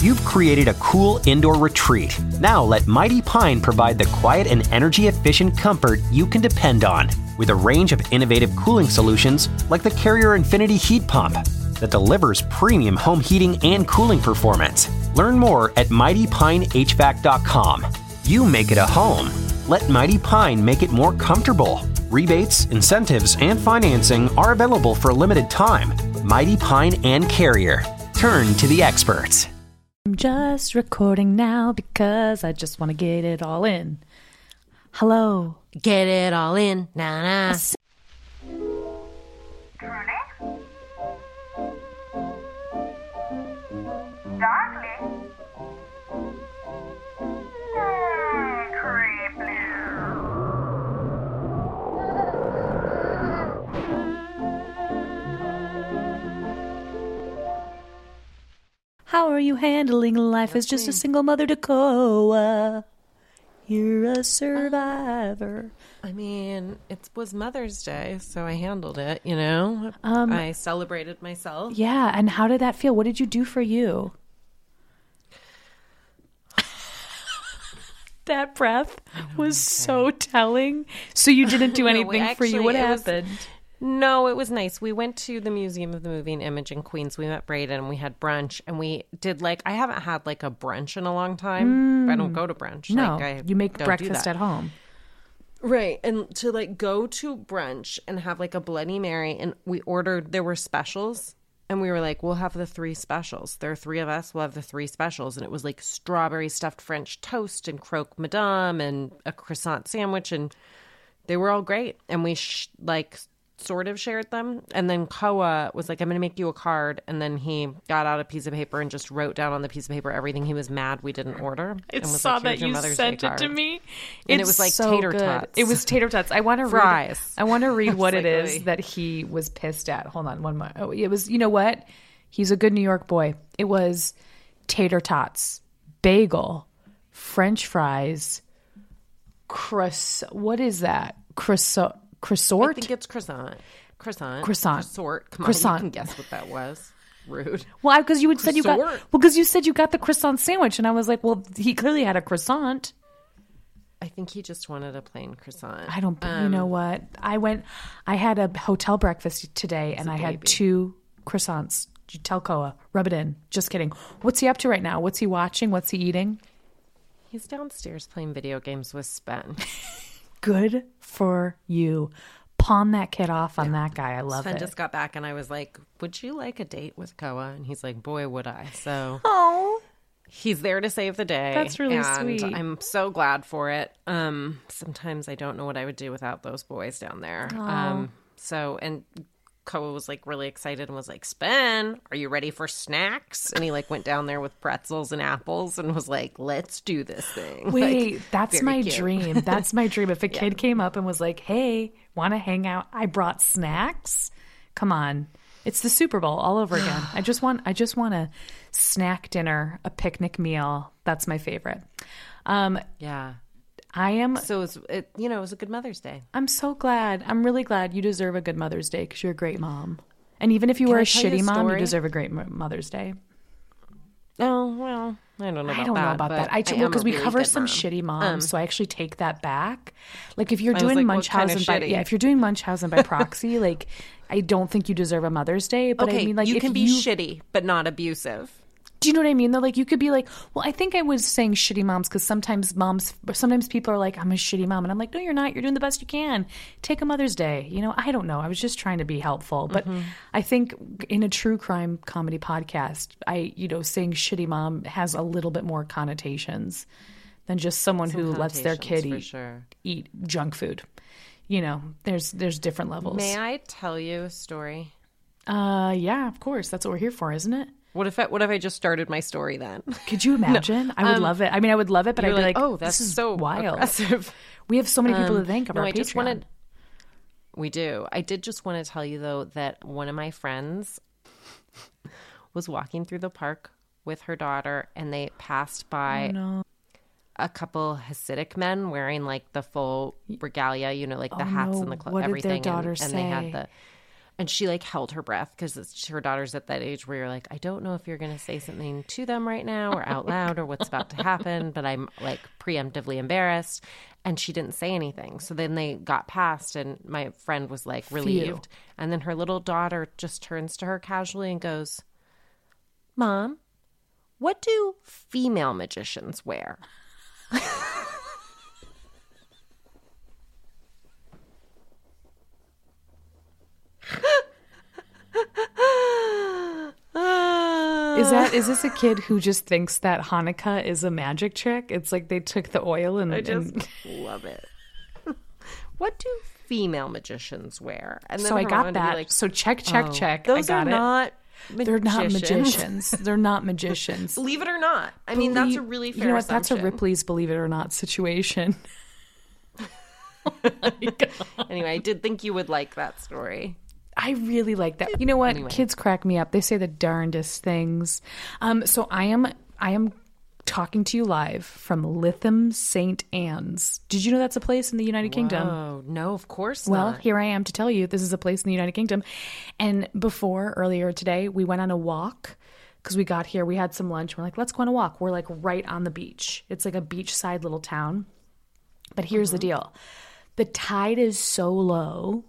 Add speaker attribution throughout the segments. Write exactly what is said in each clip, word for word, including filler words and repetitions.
Speaker 1: You've created a cool indoor retreat. Now let Mighty Pine provide the quiet and energy-efficient comfort you can depend on with a range of innovative cooling solutions like the Carrier Infinity Heat Pump that delivers premium home heating and cooling performance. Learn more at mighty pine h v a c dot com. You make it a home. Let Mighty Pine make it more comfortable. Rebates, incentives, and financing are available for a limited time. Mighty Pine and Carrier. Turn to the experts.
Speaker 2: I'm just recording now because I just want to get it all in. Hello.
Speaker 3: Get it all in. Nah, nah.
Speaker 4: Darling. Mm, creepy.
Speaker 2: How are you handling life as just a single mother to Koa? You're a survivor.
Speaker 3: I mean, it was Mother's Day, so I handled it, you know?
Speaker 2: Um,
Speaker 3: I celebrated myself.
Speaker 2: Yeah, and how did that feel? What did you do for you? That breath was so telling. So you didn't do
Speaker 3: No,
Speaker 2: anything
Speaker 3: actually,
Speaker 2: for you. What
Speaker 3: it was-
Speaker 2: happened?
Speaker 3: No, it was nice. We went to the Museum of the Moving Image in Queens. We met Braden and we had brunch and we did like, I haven't had like a brunch in a long time. I don't go to brunch.
Speaker 2: No,
Speaker 3: like, I
Speaker 2: you make
Speaker 3: don't do
Speaker 2: breakfast
Speaker 3: that.
Speaker 2: at home.
Speaker 3: Right. And to like go to brunch and have like a Bloody Mary, and we ordered, there were specials. And we were like, we'll have the three specials. There are three of us. We'll have the three specials. And it was like strawberry stuffed French toast and croque madame and a croissant sandwich. And they were all great. And we sh- like sort of shared them. And then Koa was like, I'm going to make you a card. And then he got out a piece of paper and just wrote down on the piece of paper everything he was mad we didn't order.
Speaker 2: I
Speaker 3: and was
Speaker 2: saw
Speaker 3: like,
Speaker 2: that
Speaker 3: "Here's your
Speaker 2: you
Speaker 3: Mother's
Speaker 2: sent
Speaker 3: Day
Speaker 2: it to
Speaker 3: card."
Speaker 2: me.
Speaker 3: And it
Speaker 2: It's
Speaker 3: was like
Speaker 2: so
Speaker 3: tater
Speaker 2: good.
Speaker 3: tots.
Speaker 2: It was tater tots. I want to read.
Speaker 3: Fries.
Speaker 2: I want to read what it
Speaker 3: like,
Speaker 2: is
Speaker 3: really?
Speaker 2: that he was pissed at. Hold on, one more. Oh, it was. You know what? He's a good New York boy. It was tater tots, bagel, French fries, croissant. What is that? Croissant. Croissant.
Speaker 3: I think it's croissant. Croissant.
Speaker 2: Croissant.
Speaker 3: Croissant. Come
Speaker 2: Croissant.
Speaker 3: on, you can guess what that was. Rude.
Speaker 2: Well, because you had said you got.
Speaker 3: Croissant.
Speaker 2: Well, because you said you got the croissant sandwich, and I was like, well, he clearly had a croissant.
Speaker 3: I think he just wanted a plain croissant.
Speaker 2: I don't. you
Speaker 3: Um,
Speaker 2: know what? I went. I had a hotel breakfast today, and
Speaker 3: a
Speaker 2: I had
Speaker 3: baby.
Speaker 2: two croissants. You tell Koa, rub it in. Just kidding. What's he up to right now? What's he watching? What's he eating?
Speaker 3: He's downstairs playing video games with Sven.
Speaker 2: Good for you. Pawn that kid off on that guy. I love
Speaker 3: Sven
Speaker 2: it.
Speaker 3: just got back, and I was like, "Would you like a date with Koa?" And he's like, "Boy, would I!" So
Speaker 2: Oh,
Speaker 3: he's there to save the day.
Speaker 2: That's really
Speaker 3: and
Speaker 2: sweet.
Speaker 3: I'm so glad for it. Um, sometimes I don't know what I would do without those boys down there. Um, so and. Koa was like really excited and was like, "Sven, are you ready for snacks?" And he like went down there with pretzels and apples and was like, "Let's do this thing."
Speaker 2: wait,
Speaker 3: Like,
Speaker 2: that's
Speaker 3: very
Speaker 2: my
Speaker 3: cute.
Speaker 2: dream. That's my dream. If a kid came up and was like, "Hey, want to hang out? I brought snacks." Come on. It's the Super Bowl all over again. I just want I just want a snack dinner, a picnic meal. That's my favorite. Um,
Speaker 3: Yeah.
Speaker 2: I am
Speaker 3: So it was, it, you know, it was a good Mother's Day.
Speaker 2: I'm so glad. I'm really glad you deserve a good Mother's Day because you're a great mom. And even if you were
Speaker 3: I
Speaker 2: a
Speaker 3: tell you
Speaker 2: shitty
Speaker 3: a
Speaker 2: mom, you
Speaker 3: story?
Speaker 2: deserve a great Mo- Mother's Day.
Speaker 3: Oh, well, I don't know about
Speaker 2: I don't
Speaker 3: that.
Speaker 2: know about
Speaker 3: but
Speaker 2: that. I
Speaker 3: I
Speaker 2: well
Speaker 3: am a
Speaker 2: because we
Speaker 3: really
Speaker 2: cover
Speaker 3: good
Speaker 2: some
Speaker 3: mom.
Speaker 2: shitty moms,
Speaker 3: Um,
Speaker 2: so I actually take that back. Like if you're
Speaker 3: I was
Speaker 2: doing
Speaker 3: like, what kind of
Speaker 2: Munchausen by
Speaker 3: shitty?
Speaker 2: yeah, if you're doing Munchausen by proxy, like I don't think you deserve a Mother's Day. But
Speaker 3: Okay,
Speaker 2: I mean, like
Speaker 3: you
Speaker 2: if
Speaker 3: can be
Speaker 2: you,
Speaker 3: shitty, but not abusive.
Speaker 2: do you know what I mean? Though, like you could be like, well, I think I was saying shitty moms because sometimes moms, sometimes people are like, I'm a shitty mom, and I'm like, no, you're not. You're doing the best you can. Take a Mother's Day. You know, I don't know. I was just trying to be helpful, but
Speaker 3: Mm-hmm.
Speaker 2: I think in a true crime comedy podcast, I, you know, saying shitty mom has a little bit more connotations than just someone who lets their kid
Speaker 3: Connotations, for
Speaker 2: eat
Speaker 3: sure.
Speaker 2: eat junk food. You know, there's there's different levels.
Speaker 3: May I tell you a story?
Speaker 2: Uh, yeah, of course. That's what we're here for, isn't it?
Speaker 3: What if I, what if I just started my story then?
Speaker 2: Could you imagine? I would
Speaker 3: Um,
Speaker 2: love it. I mean, I would love it, but I'd
Speaker 3: You're
Speaker 2: be
Speaker 3: like,
Speaker 2: like,
Speaker 3: oh, that's
Speaker 2: this is
Speaker 3: so
Speaker 2: wild.
Speaker 3: aggressive.
Speaker 2: We have so many people
Speaker 3: Um,
Speaker 2: to thank of
Speaker 3: no,
Speaker 2: our
Speaker 3: I
Speaker 2: Patreon.
Speaker 3: just wanted. We do. I did just want to tell you though that one of my friends was walking through the park with her daughter, and they passed by
Speaker 2: Oh, no.
Speaker 3: a couple Hasidic men wearing like the full regalia, you know, like the
Speaker 2: Oh,
Speaker 3: hats
Speaker 2: no.
Speaker 3: and the clo-
Speaker 2: What did their
Speaker 3: everything,
Speaker 2: daughter
Speaker 3: and, and
Speaker 2: say?
Speaker 3: they had the. And she like held her breath because her daughter's at that age where you're like, I don't know if you're going to say something to them right now or out loud or what's about to happen, but I'm like preemptively embarrassed. And she didn't say anything. So then they got past and my friend was like relieved.
Speaker 2: Phew.
Speaker 3: And then her little daughter just turns to her casually and goes, Mom, what do female magicians wear?
Speaker 2: Is that is this a kid who just thinks that Hanukkah is a magic trick? It's like they took the oil and
Speaker 3: I just
Speaker 2: and...
Speaker 3: love it. What do female magicians wear? And
Speaker 2: So I
Speaker 3: her
Speaker 2: got
Speaker 3: mom would be
Speaker 2: that.
Speaker 3: like,
Speaker 2: so check, check,
Speaker 3: "Oh,
Speaker 2: check.
Speaker 3: Those
Speaker 2: I got
Speaker 3: are
Speaker 2: it.
Speaker 3: not magicians.
Speaker 2: They're not magicians. They're not magicians.
Speaker 3: Believe it or not. I mean, that's a
Speaker 2: Believe-
Speaker 3: really fair
Speaker 2: You know what? That's a
Speaker 3: assumption.
Speaker 2: Ripley's Believe It or Not situation.
Speaker 3: Anyway, I did think you would like that story.
Speaker 2: I really like that. You know what?
Speaker 3: Anyway.
Speaker 2: Kids crack me up. They say the darndest things. Um, so I am I am talking to you live from Lytham Saint Anne's. Did you know that's a place in the United Kingdom?
Speaker 3: Oh, no, of course
Speaker 2: Well,
Speaker 3: not.
Speaker 2: here I am to tell you this is a place in the United Kingdom. And before, earlier today, we went on a walk because we got here. We had some lunch. We're like, let's go on a walk. We're like right on the beach. It's like a beachside little town. But here's the deal. The tide is so low,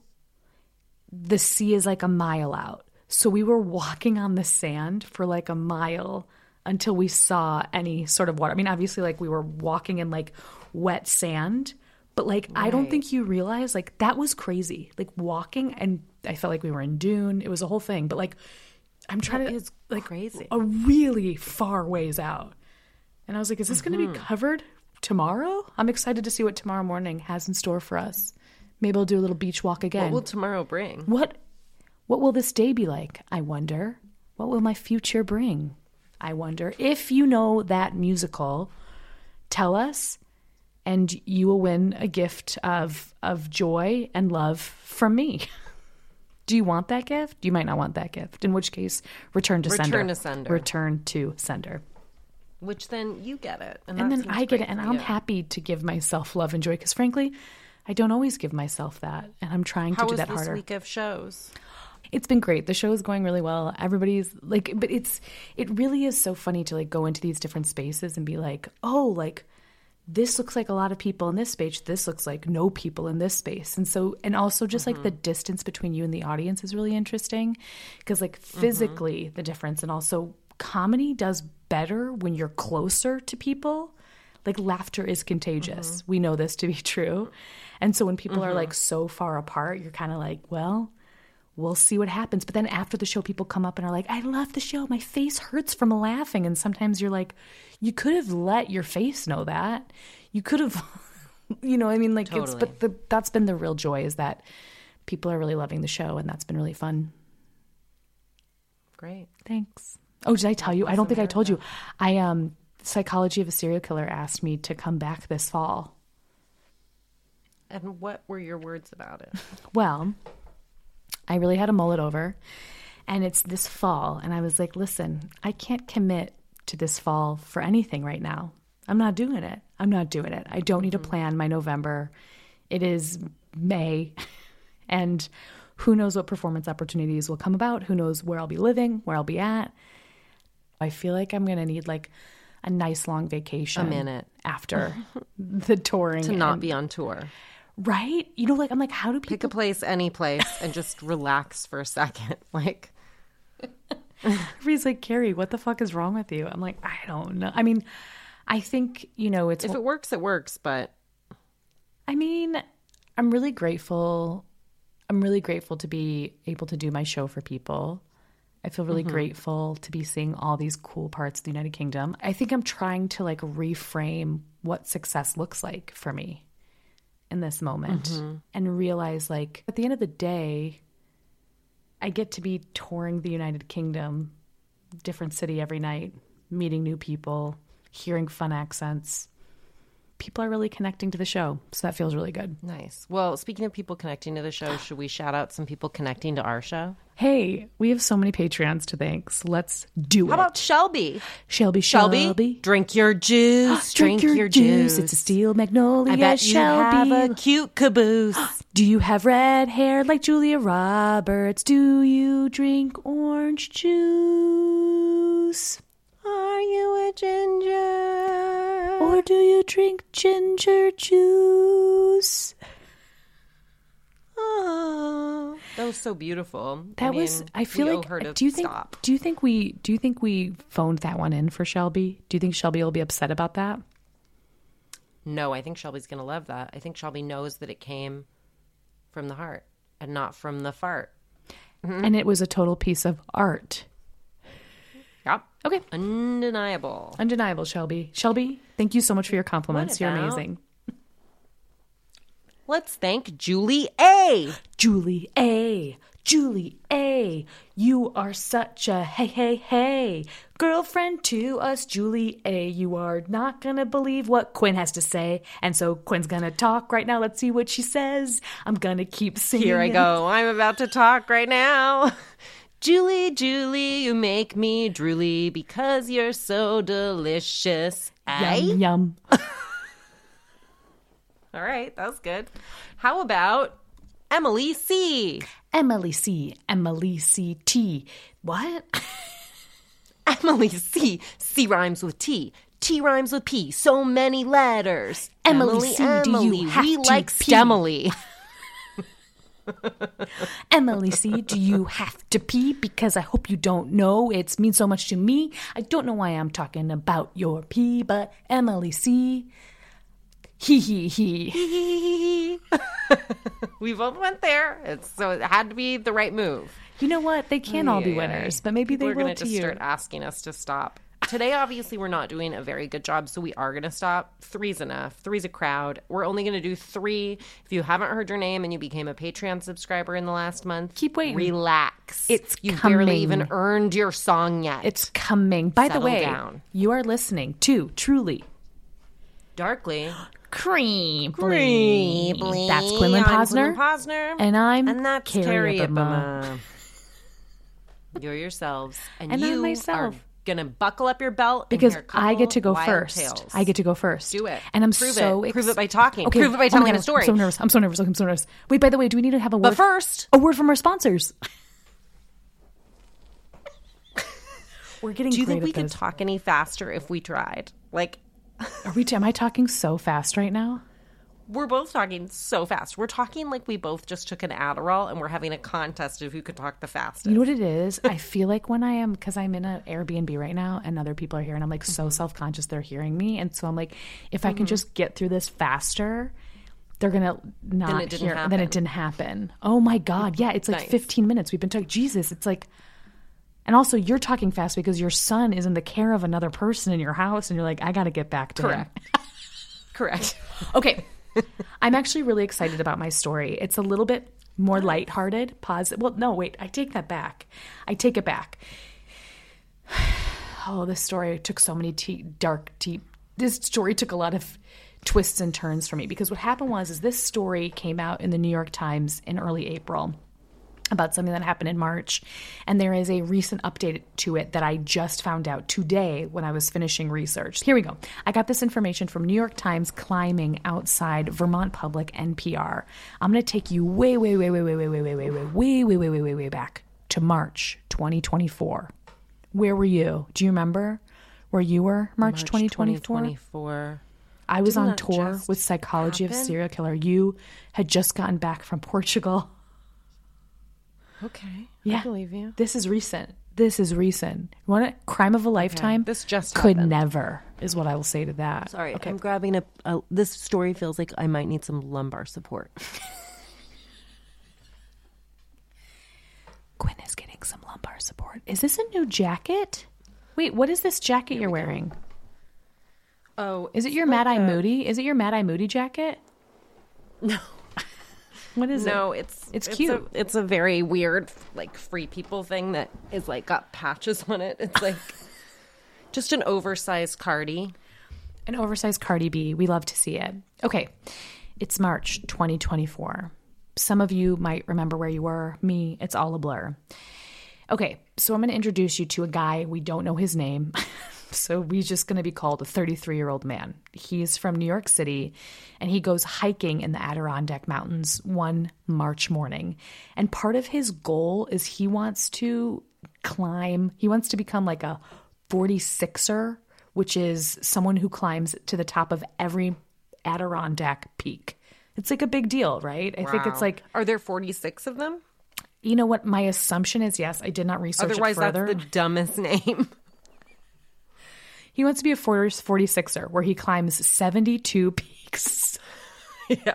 Speaker 2: the sea is like a mile out. So we were walking on the sand for like a mile until we saw any sort of water. I mean, obviously, like we were walking in like wet sand, but like I don't
Speaker 3: Right.
Speaker 2: think you realize like that was crazy. Like walking, and I felt like we were in Dune. It was a whole thing. But like I'm trying
Speaker 3: That
Speaker 2: to
Speaker 3: is
Speaker 2: like
Speaker 3: crazy.
Speaker 2: a really far ways out, and I was like, is this going to be covered tomorrow? I'm excited to see what tomorrow morning has in store for us. Maybe I'll do a little beach walk again.
Speaker 3: What will tomorrow bring?
Speaker 2: What what will this day be like? I wonder. What will my future bring? I wonder. If you know that musical, tell us, and you will win a gift of of joy and love from me. Do you want that gift? You might not want that gift. In which case, return to
Speaker 3: Return
Speaker 2: sender.
Speaker 3: to sender.
Speaker 2: Return to sender.
Speaker 3: Which then you get it. And,
Speaker 2: And
Speaker 3: that
Speaker 2: then
Speaker 3: seems
Speaker 2: I get
Speaker 3: great
Speaker 2: it, and
Speaker 3: for
Speaker 2: I'm
Speaker 3: you.
Speaker 2: happy to give myself love and joy because, frankly, I don't always give myself that, and I'm trying
Speaker 3: How
Speaker 2: to do
Speaker 3: was
Speaker 2: that
Speaker 3: this
Speaker 2: harder.
Speaker 3: week of shows?
Speaker 2: It's been great. The show is going really well. Everybody's like, but it's, it really is so funny to like go into these different spaces and be like, oh, like this looks like a lot of people in this space. This looks like no people in this space. And so, and also just like the distance between you and the audience is really interesting because like physically the difference, and also comedy does better when you're closer to people. Like laughter is contagious. We know this to be true. And so when people are like so far apart, you're kind of like, well, we'll see what happens. But then after the show, people come up and are like, I love the show. My face hurts from laughing. And sometimes you're like, you could have let your face know that. You could have, you know, I mean, like, it's,
Speaker 3: Totally.
Speaker 2: but the, that's been the real joy is that people are really loving the show. And that's been really fun.
Speaker 3: Great.
Speaker 2: Thanks. Oh, did I tell you? I don't think I told you. I, um, Psychology of a Serial Killer asked me to come back this fall.
Speaker 3: And what were your words about it?
Speaker 2: Well, I really had to mull it over, and it's this fall, and I was like, listen, I can't commit to this fall for anything right now. I'm not doing it. I'm not doing it. I don't need to plan my November. It is May, and who knows what performance opportunities will come about. Who knows where I'll be living, where I'll be at. I feel like I'm going to need like a nice long vacation.
Speaker 3: A minute.
Speaker 2: After the touring.
Speaker 3: To not
Speaker 2: and-
Speaker 3: be on tour.
Speaker 2: Right? You know, like, I'm like, how do people
Speaker 3: Pick a place, any place, and just relax for a second. Like,
Speaker 2: Everybody's like, Carrie, what the fuck is wrong with you? I'm like, I don't know. I mean, I think, you know, it's,
Speaker 3: if it works, it works. But
Speaker 2: I mean, I'm really grateful. I'm really grateful to be able to do my show for people. I feel really grateful to be seeing all these cool parts of the United Kingdom. I think I'm trying to like reframe what success looks like for me in this moment and realize like at the end of the day, I get to be touring the United Kingdom, different city every night, meeting new people, hearing fun accents, people are really connecting to the show. So that feels really good.
Speaker 3: Nice. Well, speaking of people connecting to the show, should we shout out some people connecting to our show?
Speaker 2: Hey, we have so many Patreons to thank. So let's do
Speaker 3: How
Speaker 2: it.
Speaker 3: about Shelby?
Speaker 2: Shelby,
Speaker 3: Shelby,
Speaker 2: Shelby.
Speaker 3: drink your juice.
Speaker 2: Drink, your, juice. It's a steel magnolia,
Speaker 3: I bet you
Speaker 2: Shelby.
Speaker 3: have a cute caboose.
Speaker 2: Do you have red hair like Julia Roberts? Do you drink orange juice?
Speaker 3: Are you a ginger?
Speaker 2: Or do you drink ginger juice?
Speaker 3: Oh, that was so beautiful.
Speaker 2: That
Speaker 3: I mean,
Speaker 2: was. I feel
Speaker 3: we owe
Speaker 2: like.
Speaker 3: her to
Speaker 2: Do you think?
Speaker 3: stop.
Speaker 2: Do you think we? Do you think we phoned that one in for Shelby? Do you think Shelby will be upset about that?
Speaker 3: No, I think Shelby's going to love that. I think Shelby knows that it came from the heart and not from the fart.
Speaker 2: Mm-hmm. And it was a total piece of art.
Speaker 3: Yep.
Speaker 2: Okay.
Speaker 3: Undeniable.
Speaker 2: Undeniable, Shelby. Shelby, thank you so much for your compliments.
Speaker 3: What
Speaker 2: You're
Speaker 3: about-
Speaker 2: amazing.
Speaker 3: Let's thank Julie A.
Speaker 2: Julie A. Julie A. You are such a hey, hey, hey. Girlfriend to us, Julie A. You are not going to believe what Quinn has to say. And so Quinn's going to talk right now. Let's see what she says. I'm going to keep singing.
Speaker 3: Here I go. I'm about to talk right now. Julie, Julie, you make me drooly because you're so delicious. Aye?
Speaker 2: Yum, yum.
Speaker 3: All right, that was good. How about Emily C?
Speaker 2: Emily C. Emily C. T. What?
Speaker 3: Emily C. C rhymes with T. T rhymes with P. So many letters.
Speaker 2: Emily C, do you
Speaker 3: Emily,
Speaker 2: have
Speaker 3: we
Speaker 2: to
Speaker 3: like
Speaker 2: pee?
Speaker 3: Stemily.
Speaker 2: Emily C, do you have to pee? Because I hope you don't know. It means so much to me. I don't know why I'm talking about your pee, but Emily C. He he he.
Speaker 3: We both went there. It's, so it had to be the right move.
Speaker 2: You know what? They can't all be
Speaker 3: Ay, ay, ay.
Speaker 2: winners, but maybe
Speaker 3: People
Speaker 2: they
Speaker 3: are
Speaker 2: will
Speaker 3: gonna
Speaker 2: to
Speaker 3: just
Speaker 2: you.
Speaker 3: start asking us to stop. Today, obviously, we're not doing a very good job, so we are going to stop. Three's enough. Three's a crowd. We're only going to do three. If you haven't heard your name and you became a Patreon subscriber in the last month,
Speaker 2: Keep waiting.
Speaker 3: Relax.
Speaker 2: It's
Speaker 3: you
Speaker 2: coming.
Speaker 3: barely even earned your song yet.
Speaker 2: It's coming. By
Speaker 3: Settle
Speaker 2: the way,
Speaker 3: down.
Speaker 2: you are listening to Truly
Speaker 3: Darkly.
Speaker 2: Creeply.
Speaker 3: Creeply.
Speaker 2: That's Quinlan
Speaker 3: I'm
Speaker 2: Posner.
Speaker 3: Quinlan Posner.
Speaker 2: And I'm
Speaker 3: And that's
Speaker 2: Carrie
Speaker 3: Carrie
Speaker 2: Ipama.
Speaker 3: Ipama. You're yourselves. And,
Speaker 2: And I'm
Speaker 3: you
Speaker 2: myself.
Speaker 3: are going to buckle up your belt and
Speaker 2: Because
Speaker 3: hear a
Speaker 2: I get to go
Speaker 3: couple wild
Speaker 2: first.
Speaker 3: tales.
Speaker 2: I get to go first.
Speaker 3: Do it.
Speaker 2: And I'm
Speaker 3: Prove
Speaker 2: so
Speaker 3: it.
Speaker 2: ex-
Speaker 3: Prove it by talking.
Speaker 2: Okay.
Speaker 3: Prove it by
Speaker 2: Oh my
Speaker 3: telling
Speaker 2: God,
Speaker 3: a story.
Speaker 2: I'm so nervous. I'm so nervous. I'm so nervous. Wait, by the way, do we need to have a word?
Speaker 3: But first,
Speaker 2: a word from our sponsors. We're getting
Speaker 3: do you
Speaker 2: great
Speaker 3: think we
Speaker 2: at
Speaker 3: could
Speaker 2: this.
Speaker 3: talk any faster if we tried? Like,
Speaker 2: Are we? Am I talking so fast right now?
Speaker 3: we're both talking so fast. We're talking like we both just took an Adderall and we're having a contest of who could talk the fastest.
Speaker 2: You know what it is? I feel like when I am, because I'm in an Airbnb right now and other people are here and I'm like so self-conscious they're hearing me. And so I'm like, if I can just get through this faster, they're going to not
Speaker 3: it didn't
Speaker 2: hear. Then
Speaker 3: happen.
Speaker 2: it didn't happen. Oh my God. Yeah. It's like
Speaker 3: Nice.
Speaker 2: fifteen minutes. We've been talking. Jesus. It's like, and also you're talking fast because your son is in the care of another person in your house and you're like, I got to get back to him.
Speaker 3: Correct. Correct.
Speaker 2: Okay. I'm actually really excited about my story. It's a little bit more lighthearted. Positive. Well, no, wait. I take that back. I take it back. Oh, this story took so many te- dark, deep. This story took a lot of twists and turns for me because what happened was is this story came out in the New York Times in early April about something that happened in March. And there is a recent update to it that I just found out today when I was finishing research. Here we go. I got this information from New York Times climbing outside Vermont Public N P R. I'm going to take you way, way, way, way, way, way, way, way, way, way, way, way, way, way, way, way back to March twenty twenty-four. Where were you? Do you remember where you were March, twenty twenty-four?
Speaker 3: twenty twenty-four.
Speaker 2: I was
Speaker 3: Didn't
Speaker 2: on
Speaker 3: that
Speaker 2: tour
Speaker 3: just
Speaker 2: with Psychology
Speaker 3: happen?
Speaker 2: of Serial Killer. You had just gotten back from Portugal.
Speaker 3: Okay.
Speaker 2: Yeah.
Speaker 3: I believe you.
Speaker 2: This is recent. This is recent. You want a crime of a lifetime?
Speaker 3: This just
Speaker 2: could
Speaker 3: happened.
Speaker 2: never is what I will say to that.
Speaker 3: Sorry,
Speaker 2: Okay.
Speaker 3: I'm grabbing a, a. This story feels like I might need some lumbar support.
Speaker 2: Quinn is getting some lumbar support. Is this a new jacket? Wait, what is this jacket you're wearing?
Speaker 3: Oh,
Speaker 2: Is it your Mad Eye Moody? Is it your Mad Eye Moody jacket?
Speaker 3: No.
Speaker 2: What is it?
Speaker 3: No, it's
Speaker 2: It's
Speaker 3: a-
Speaker 2: cute.
Speaker 3: it's a very weird, like, free people thing that is like got patches on it. It's like just an oversized cardi.
Speaker 2: An oversized Cardi B. We love to see it. Okay. It's March twenty twenty-four. Some of you might remember where you were. Me, it's all a blur. Okay. So I'm going to introduce you to a guy. We don't know his name. So he's just going to be called a thirty-three-year-old man. He's from New York City, and he goes hiking in the Adirondack Mountains one March morning. And part of his goal is he wants to climb, he wants to become like a forty-sixer, which is someone who climbs to the top of every Adirondack peak. It's like a big deal, right? I
Speaker 3: Wow.
Speaker 2: think it's like,
Speaker 3: Are there forty-six of them?
Speaker 2: you know what? My assumption is yes. I did not research
Speaker 3: Otherwise,
Speaker 2: it further.
Speaker 3: that's the dumbest name.
Speaker 2: He wants to be a forty-sixer where he climbs seventy-two peaks.
Speaker 3: Yeah.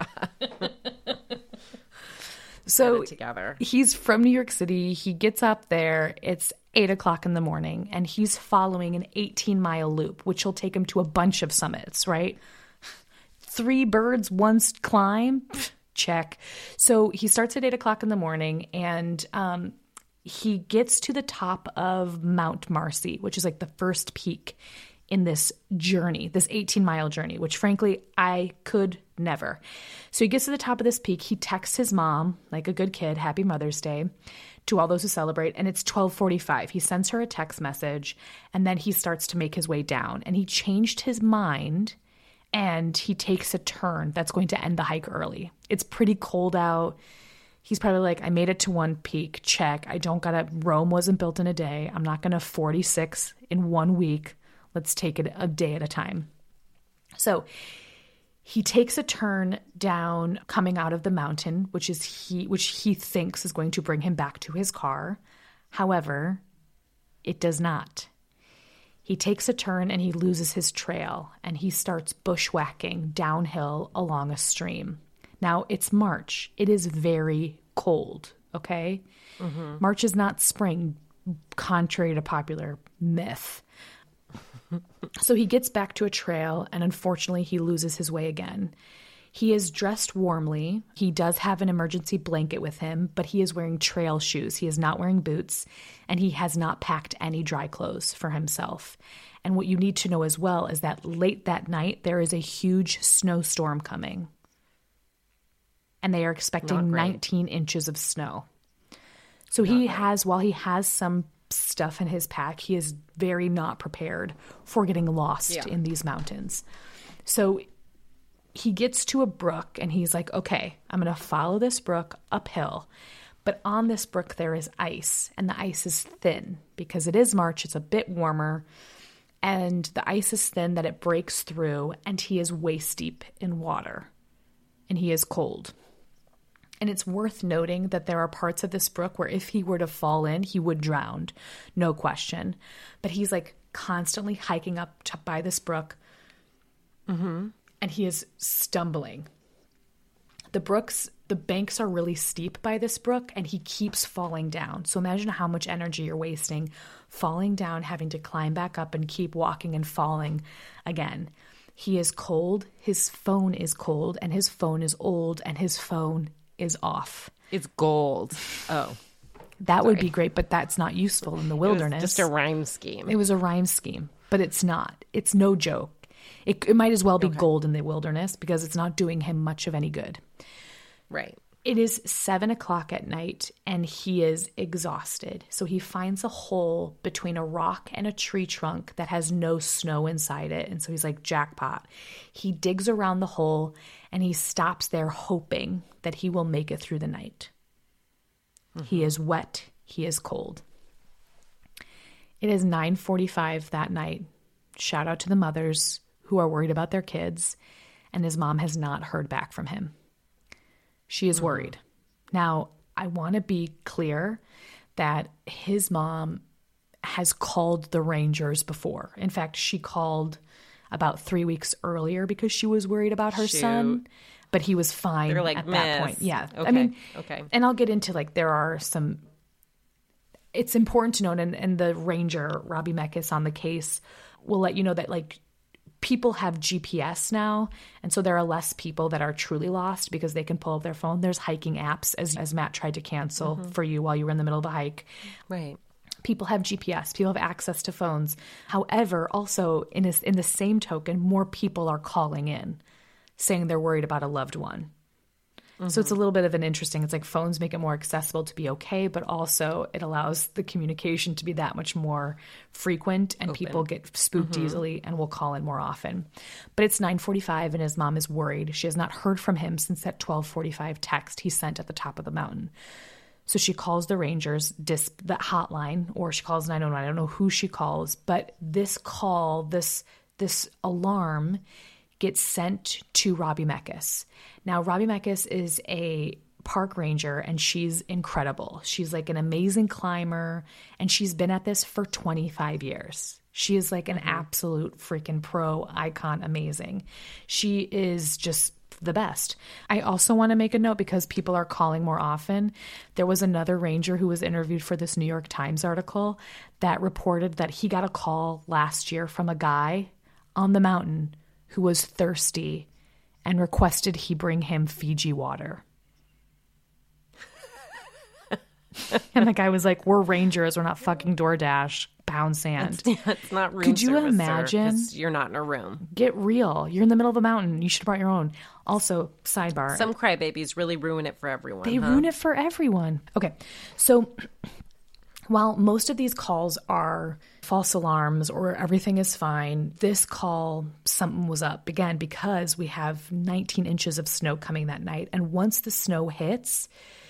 Speaker 2: So
Speaker 3: Get it together.
Speaker 2: he's from New York City. He gets up there. It's eight o'clock in the morning, and he's following an eighteen-mile loop, which will take him to a bunch of summits, right? Three birds, one climb. Check. So he starts at eight o'clock in the morning, and um, he gets to the top of Mount Marcy, which is like the first peak in this journey, this eighteen-mile journey, which frankly, I could never. So he gets to the top of this peak. He texts his mom, like a good kid, Happy Mother's Day, to all those who celebrate, and it's twelve forty-five. He sends her a text message, and then he starts to make his way down. And he changed his mind, and he takes a turn that's going to end the hike early. It's pretty cold out. He's probably like, I made it to one peak, check. I don't gotta, Rome wasn't built in a day. I'm not gonna forty-six in one week. Let's take it a day at a time. So he takes a turn down coming out of the mountain, which is he, which he thinks is going to bring him back to his car. However, it does not. He takes a turn and he loses his trail, and he starts bushwhacking downhill along a stream. Now, it's March. It is very cold, okay? Mm-hmm. March is not spring, contrary to popular myth. So he gets back to a trail, and unfortunately, he loses his way again. He is dressed warmly. He does have an emergency blanket with him, but he is wearing trail shoes. He is not wearing boots, and he has not packed any dry clothes for himself. And what you need to know as well is that late that night, there is a huge snowstorm coming. And they are expecting nineteen inches of snow. So
Speaker 3: Not
Speaker 2: he
Speaker 3: right.
Speaker 2: has, while he has some stuff in his pack, he is very not prepared for getting lost
Speaker 3: Yeah.
Speaker 2: in these mountains. So he gets to a brook, and he's like, okay, I'm going to follow this brook uphill. But on this brook, there is ice, and the ice is thin because it is March. It's a bit warmer, and the ice is thin that it breaks through, and he is waist deep in water, and he is cold. And it's worth noting that there are parts of this brook where if he were to fall in, he would drown, no question. But he's like constantly hiking up to, by this brook,
Speaker 3: Mm-hmm.
Speaker 2: and he is stumbling. The brooks, the banks are really steep by this brook, and he keeps falling down. So imagine how much energy you're wasting falling down, having to climb back up and keep walking and falling again. He is cold. His phone is cold, and his phone is old, and his phone is off.
Speaker 3: It's gold. Oh.
Speaker 2: That would be great, but that's not useful in the wilderness.
Speaker 3: It was just a rhyme scheme.
Speaker 2: It was a rhyme scheme, but it's not. It's no joke. It, it might as well be
Speaker 3: Okay.
Speaker 2: gold in the wilderness because it's not doing him much of any good.
Speaker 3: Right.
Speaker 2: It is seven o'clock at night, and he is exhausted. So he finds a hole between a rock and a tree trunk that has no snow inside it. And so he's like, jackpot. He digs around the hole, and he stops there hoping that he will make it through the night. Mm-hmm. He is wet. He is cold. It is nine forty-five that night. Shout out to the mothers who are worried about their kids, and his mom has not heard back from him. She is worried. Now, I want to be clear that his mom has called the Rangers before. In fact, she called about three weeks earlier because she was worried about her
Speaker 3: Shoot.
Speaker 2: son, but he was fine
Speaker 3: They're like,
Speaker 2: at that
Speaker 3: "Miss."
Speaker 2: point. Yeah. I
Speaker 3: Okay.
Speaker 2: mean,
Speaker 3: Okay.
Speaker 2: and I'll get into like, there are some, it's important to note, and, and the Ranger, Robbie Meckes on the case, will let you know that like, people have G P S now, and so there are less people that are truly lost because they can pull up their phone. There's hiking apps, as as Matt tried to cancel
Speaker 3: Mm-hmm.
Speaker 2: for you while you were in the middle of a hike.
Speaker 3: Right.
Speaker 2: People have G P S. People have access to phones. However, also in, a, in the same token, more people are calling in saying they're worried about a loved one. Mm-hmm. So it's a little bit of an interesting, it's like phones make it more accessible to be okay, but also it allows the communication to be that much more frequent and Open. People get spooked mm-hmm. easily and will call in more often. But it's nine forty-five and his mom is worried. She has not heard from him since that twelve forty-five text he sent at the top of the mountain. So she calls the Rangers, dis- that hotline, or she calls nine one one. I don't know who she calls, but this call, this this alarm gets sent to Robbie Meckes. Now, Robbie Meckes is a park ranger, and she's incredible. She's like an amazing climber, and she's been at this for twenty-five years. She is like an mm-hmm. absolute freaking pro icon, amazing. She is just the best. I also want to make a note because people are calling more often. There was another ranger who was interviewed for this New York Times article that reported that he got a call last year from a guy on the mountain who was thirsty and requested he bring him Fiji water. And the guy was like, we're rangers. We're not fucking DoorDash, pound sand.
Speaker 3: It's, it's not room
Speaker 2: Could you
Speaker 3: service,
Speaker 2: imagine?
Speaker 3: Sir, you're not in a room.
Speaker 2: Get real. You're in the middle of a mountain. You should have brought your own. Also, sidebar.
Speaker 3: Some crybabies really ruin it for everyone.
Speaker 2: They
Speaker 3: huh?
Speaker 2: ruin it for everyone. Okay. So while most of these calls are false alarms or everything is fine, this call, something was up. Again, because we have nineteen inches of snow coming that night. And once the snow hits,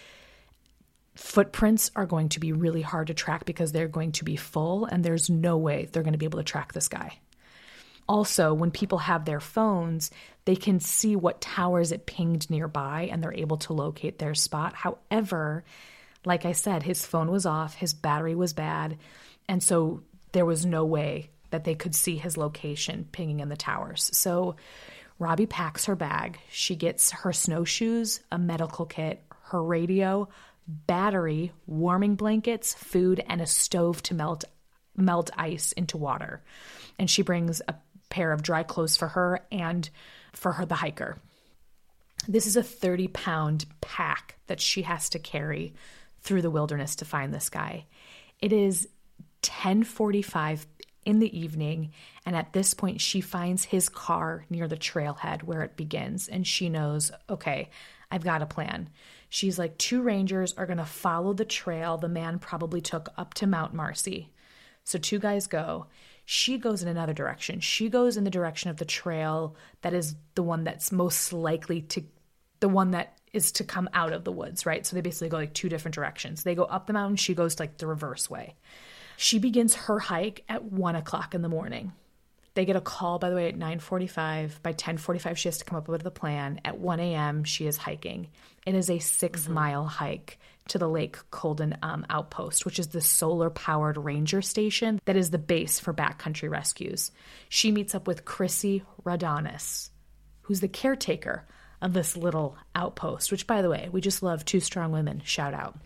Speaker 2: footprints are going to be really hard to track because they're going to be full and there's no way they're going to be able to track this guy. Also, when people have their phones, they can see what towers it pinged nearby and they're able to locate their spot. However, like I said, his phone was off, his battery was bad, and so there was no way that they could see his location pinging in the towers. So Robbie packs her bag. She gets her snowshoes, a medical kit, her radio, battery, warming blankets, food, and a stove to melt melt ice into water. And she brings a pair of dry clothes for her and for her, the hiker. This is a thirty pound pack that she has to carry through the wilderness to find this guy. It is ten forty-five in the evening, and at this point she finds his car near the trailhead where it begins, and she knows, okay, I've got a plan. She's like, two rangers are going to follow the trail the man probably took up to Mount Marcy. So two guys go. She goes in another direction. She goes in the direction of the trail that is the one that's most likely to, the one that is to come out of the woods, right? So they basically go like two different directions. They go up the mountain. She goes like the reverse way. She begins her hike at one o'clock in the morning. They get a call, by the way, at nine forty-five. By ten forty-five, she has to come up with the plan. At one a.m., she is hiking. It is a six-mile mm-hmm. hike to the Lake Colden um, Outpost, which is the solar-powered ranger station that is the base for backcountry rescues. She meets up with Chrissy Radanis, who's the caretaker of this little outpost, which, by the way, we just love two strong women. Shout out.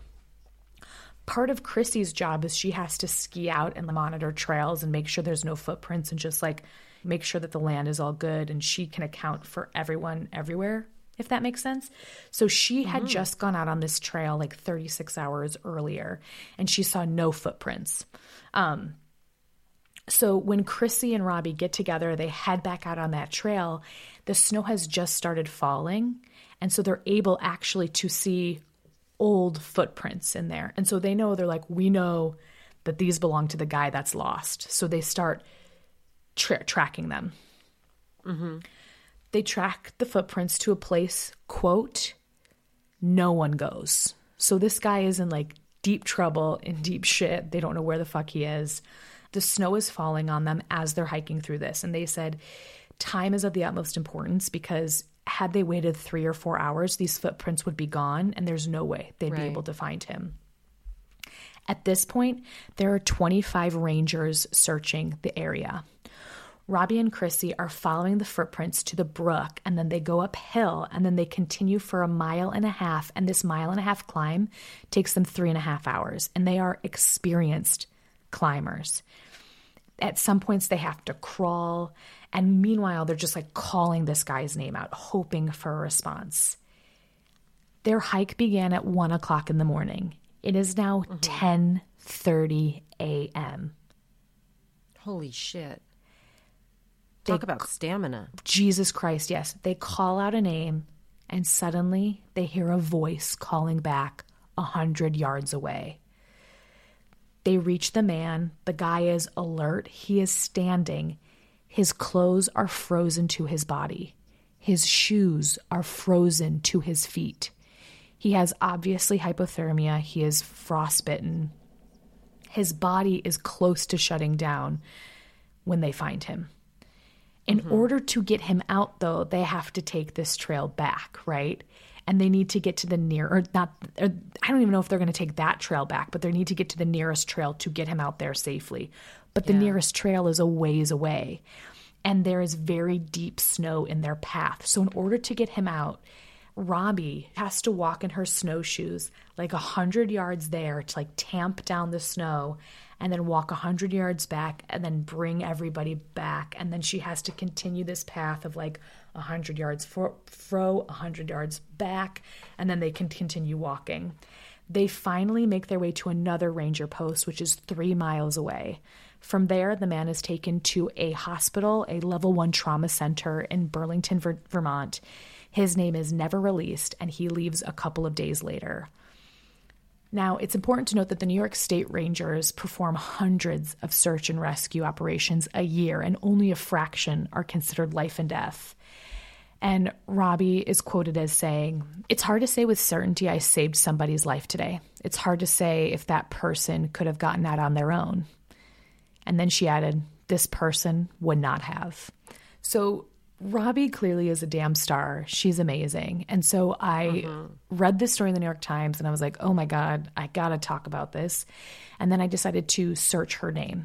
Speaker 2: Part of Chrissy's job is she has to ski out and monitor trails and make sure there's no footprints and just like make sure that the land is all good, and she can account for everyone everywhere, if that makes sense. So she had mm-hmm. just gone out on this trail like thirty-six hours earlier, and she saw no footprints. Um, so when Chrissy and Robbie get together, they head back out on that trail. The snow has just started falling, and so they're able actually to see old footprints in there. And so they know, they're like, we know that these belong to the guy that's lost. So they start tra- tracking them. Mm-hmm. They track the footprints to a place, quote, no one goes. So this guy is in like deep trouble, in deep shit. They don't know where the fuck he is. The snow is falling on them as they're hiking through this. And they said time is of the utmost importance because had they waited three or four hours, these footprints would be gone, and there's no way they'd right. be able to find him. At this point, there are twenty-five rangers searching the area. Robbie and Chrissy are following the footprints to the brook, and then they go uphill, and then they continue for a mile and a half, and this mile and a half climb takes them three and a half hours, and they are experienced climbers. At some points, they have to crawl, and meanwhile, they're just like calling this guy's name out, hoping for a response. Their hike began at one o'clock in the morning. It is now mm-hmm. ten thirty a.m.
Speaker 3: Holy shit. Talk about stamina.
Speaker 2: Jesus Christ, yes. They call out a name, and suddenly they hear a voice calling back a hundred yards away. They reach the man. The guy is alert. He is standing. His clothes are frozen to his body. His shoes are frozen to his feet. He has obviously hypothermia. He is frostbitten. His body is close to shutting down when they find him. In mm-hmm. order to get him out, though, they have to take this trail back, right? And they need to get to the near, or not, or I don't even know if they're going to take that trail back, but they need to get to the nearest trail to get him out there safely. But the yeah. nearest trail is a ways away, and there is very deep snow in their path. So in order to get him out, Robbie has to walk in her snowshoes like a hundred yards there to like tamp down the snow, and then walk a hundred yards back, and then bring everybody back. And then she has to continue this path of like a hundred yards fro, fro a hundred yards back, and then they can continue walking. They finally make their way to another ranger post, which is three miles away. From there, the man is taken to a hospital, a level one trauma center in Burlington, Ver- Vermont. His name is never released, and he leaves a couple of days later. Now, it's important to note that the New York State Rangers perform hundreds of search and rescue operations a year, and only a fraction are considered life and death. And Robbie is quoted as saying, "It's hard to say with certainty I saved somebody's life today. It's hard to say if that person could have gotten out on their own." And then she added, "This person would not have." So Robbie clearly is a damn star. She's amazing. And so I mm-hmm. read this story in the New York Times, and I was like, oh my God, I got to talk about this. And then I decided to search her name.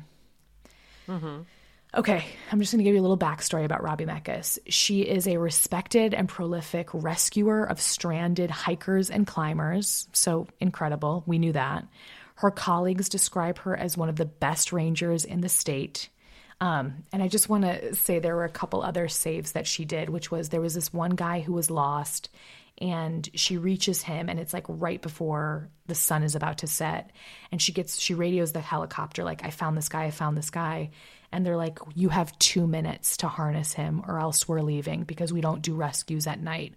Speaker 2: Mm-hmm. Okay, I'm just going to give you a little backstory about Robbie Meckes. She is a respected and prolific rescuer of stranded hikers and climbers. So incredible. We knew that. Her colleagues describe her as one of the best rangers in the state. Um, and I just want to say there were a couple other saves that she did, which was there was this one guy who was lost, and she reaches him, and it's like right before the sun is about to set. And she gets, she radios the helicopter, like, I found this guy, I found this guy. And they're like, you have two minutes to harness him or else we're leaving because we don't do rescues at night.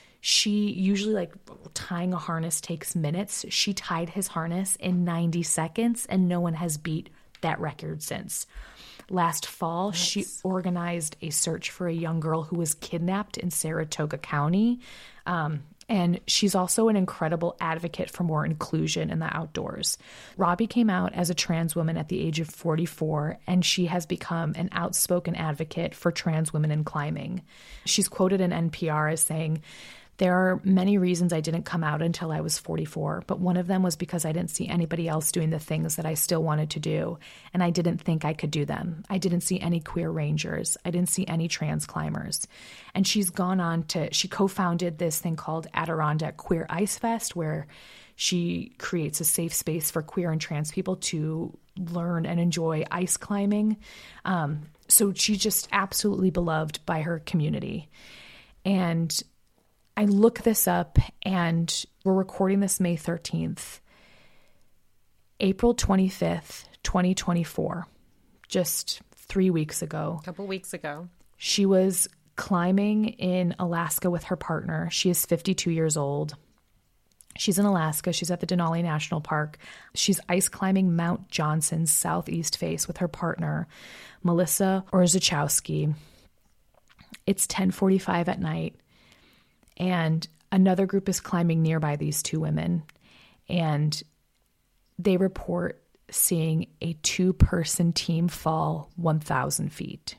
Speaker 2: She usually, like, tying a harness takes minutes. She tied his harness in ninety seconds, and no one has beat that record since. Last fall, nice. She organized a search for a young girl who was kidnapped in Saratoga County. Um, and she's also an incredible advocate for more inclusion in the outdoors. Robbie came out as a trans woman at the age of forty-four, and she has become an outspoken advocate for trans women in climbing. She's quoted in N P R as saying, "There are many reasons I didn't come out until I was forty-four, but one of them was because I didn't see anybody else doing the things that I still wanted to do, and I didn't think I could do them. I didn't see any queer rangers. I didn't see any trans climbers." And she's gone on to, she co-founded this thing called Adirondack Queer Ice Fest, where she creates a safe space for queer and trans people to learn and enjoy ice climbing. Um, so she's just absolutely beloved by her community. And I look this up, and we're recording this May thirteenth, April twenty-fifth, twenty twenty-four, just three weeks ago.
Speaker 3: A couple weeks ago.
Speaker 2: She was climbing in Alaska with her partner. She is fifty-two years old. She's in Alaska. She's at the Denali National Park. She's ice climbing Mount Johnson's southeast face with her partner, Melissa Orzechowski. It's ten forty-five at night. And another group is climbing nearby these two women, and they report seeing a two-person team fall one thousand feet.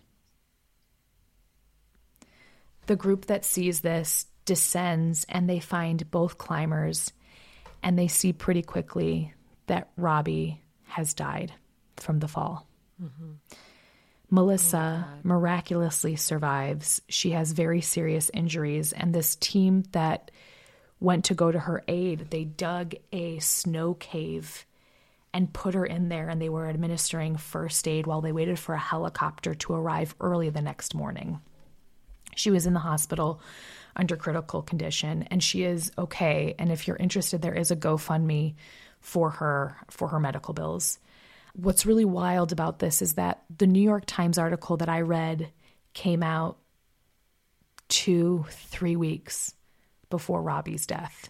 Speaker 2: The group that sees this descends, and they find both climbers, and they see pretty quickly that Robbie has died from the fall. Mm-hmm. Melissa oh miraculously survives. She has very serious injuries, and this team that went to go to her aid, they dug a snow cave and put her in there, and they were administering first aid while they waited for a helicopter to arrive early the next morning. She was in the hospital under critical condition, and she is okay. And if you're interested, there is a GoFundMe for her for her medical bills. What's really wild about this is that the New York Times article that I read came out two, three weeks before Robbie's death.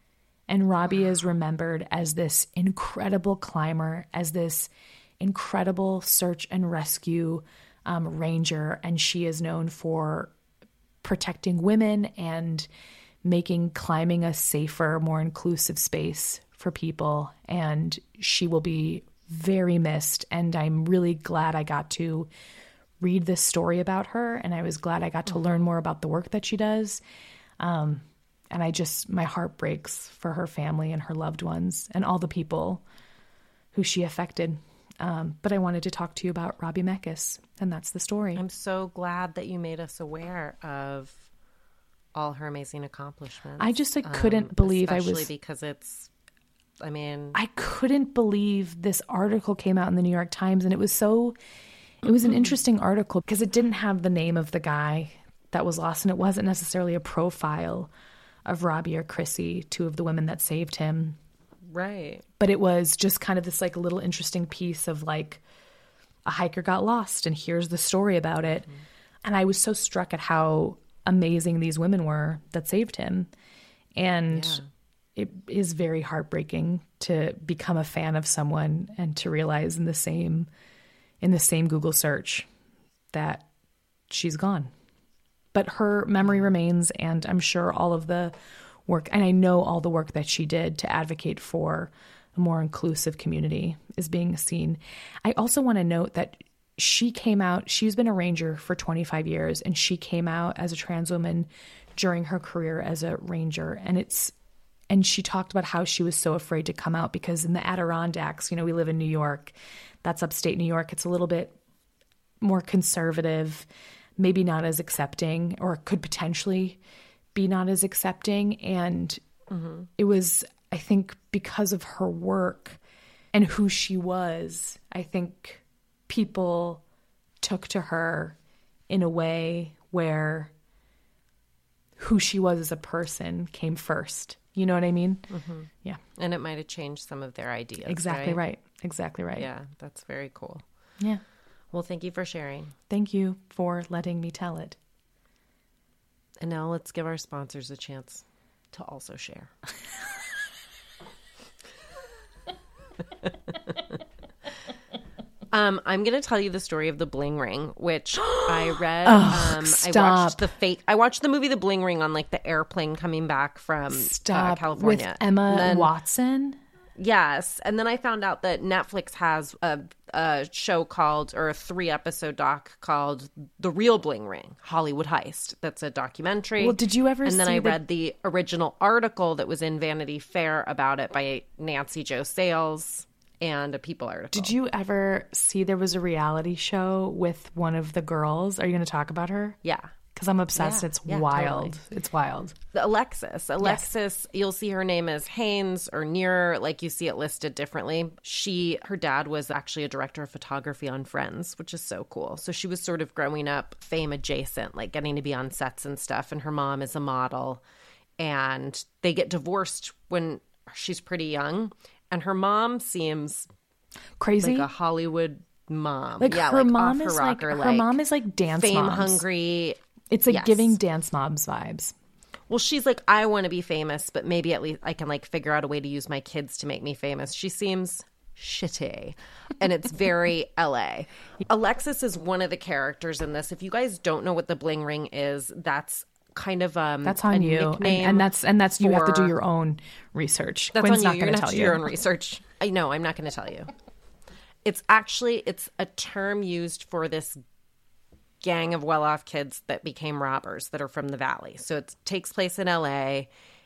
Speaker 2: And Robbie is remembered as this incredible climber, as this incredible search and rescue um, ranger. And she is known for protecting women and making climbing a safer, more inclusive space for people. And she will be very missed. And I'm really glad I got to read this story about her. And I was glad I got to learn more about the work that she does. Um, and I just, my heart breaks for her family and her loved ones and all the people who she affected. Um, but I wanted to talk to you about Robbie Meckes, and that's the story.
Speaker 3: I'm so glad that you made us aware of all her amazing accomplishments.
Speaker 2: I just like couldn't
Speaker 3: um,
Speaker 2: believe I
Speaker 3: especially
Speaker 2: was
Speaker 3: because it's, I mean,
Speaker 2: I couldn't believe this article came out in the New York Times, and it was so, it was an interesting article because it didn't have the name of the guy that was lost, and it wasn't necessarily a profile of Robbie or Chrissy, two of the women that saved him.
Speaker 3: right.
Speaker 2: But it was just kind of this like little interesting piece of like a hiker got lost and here's the story about it. Mm-hmm. And I was so struck at how amazing these women were that saved him. And yeah. it is very heartbreaking to become a fan of someone and to realize in the same in the same Google search that she's gone. But her memory remains, and I'm sure all of the work, and I know all the work that she did to advocate for a more inclusive community is being seen. I also want to note that she came out, she's been a ranger for twenty-five years, and she came out as a trans woman during her career as a ranger. And it's, and she talked about how she was so afraid to come out because in the Adirondacks, you know, we live in New York, that's upstate New York. It's a little bit more conservative, maybe not as accepting, or could potentially be not as accepting. And mm-hmm. it was, I think, because of her work and who she was, I think people took to her in a way where who she was as a person came first. You know what I mean?
Speaker 3: Mm-hmm.
Speaker 2: Yeah.
Speaker 3: And it might have changed some of their ideas.
Speaker 2: Exactly right?
Speaker 3: right.
Speaker 2: Exactly right.
Speaker 3: Yeah, that's very cool.
Speaker 2: Yeah.
Speaker 3: Well, thank you for sharing.
Speaker 2: Thank you for letting me tell it.
Speaker 3: And now let's give our sponsors a chance to also share. um, I'm going to tell you the story of the Bling Ring, which I read.
Speaker 2: Oh,
Speaker 3: um,
Speaker 2: stop.
Speaker 3: I watched the fake. I watched the movie The Bling Ring on like the airplane coming back from
Speaker 2: Stop.
Speaker 3: Uh, California
Speaker 2: With Emma
Speaker 3: And then,
Speaker 2: Watson.
Speaker 3: Yes. And then I found out that Netflix has a, a show called, or a three episode doc called The Real Bling Ring, Hollywood Heist. That's a documentary.
Speaker 2: Well, did you ever
Speaker 3: And then
Speaker 2: see
Speaker 3: I
Speaker 2: the-
Speaker 3: read the original article that was in Vanity Fair about it by Nancy Jo Sales and a People article.
Speaker 2: Did you ever see there was a reality show with one of the girls? Are you going to talk about her?
Speaker 3: Yeah.
Speaker 2: Because I'm obsessed.
Speaker 3: Yeah,
Speaker 2: it's
Speaker 3: yeah,
Speaker 2: wild.
Speaker 3: totally.
Speaker 2: It's wild.
Speaker 3: Alexis. Alexis, you'll see her name as Haynes or Near, like you see it listed differently. She, her dad was actually a director of photography on Friends, which is so cool. So she was sort of growing up fame adjacent, like getting to be on sets and stuff. And her mom is a model. And they get divorced when she's pretty young. And her mom seems
Speaker 2: Crazy.
Speaker 3: like a Hollywood mom.
Speaker 2: Like
Speaker 3: yeah,
Speaker 2: her
Speaker 3: like
Speaker 2: mom
Speaker 3: off
Speaker 2: is
Speaker 3: her
Speaker 2: like,
Speaker 3: rocker,
Speaker 2: her mom is like dance
Speaker 3: fame
Speaker 2: moms.
Speaker 3: hungry.
Speaker 2: It's like
Speaker 3: Yes.
Speaker 2: giving dance moms vibes.
Speaker 3: Well, she's like, I want to be famous, but maybe at least I can like figure out a way to use my kids to make me famous. She seems shitty, and it's very L A. Alexis is one of the characters in this. If you guys don't know what the Bling Ring is, that's kind of um
Speaker 2: That's on
Speaker 3: a
Speaker 2: you, and,
Speaker 3: nickname
Speaker 2: and that's and that's you have to do
Speaker 3: for-
Speaker 2: your own research.
Speaker 3: That's
Speaker 2: Quinn's
Speaker 3: on
Speaker 2: not
Speaker 3: you. You're
Speaker 2: going
Speaker 3: gonna
Speaker 2: to
Speaker 3: have
Speaker 2: tell
Speaker 3: to
Speaker 2: you
Speaker 3: do your own research. I know. I'm not going to tell you. It's actually it's a term used for this gang of well-off kids that became robbers that are from the Valley. So it takes place in L A,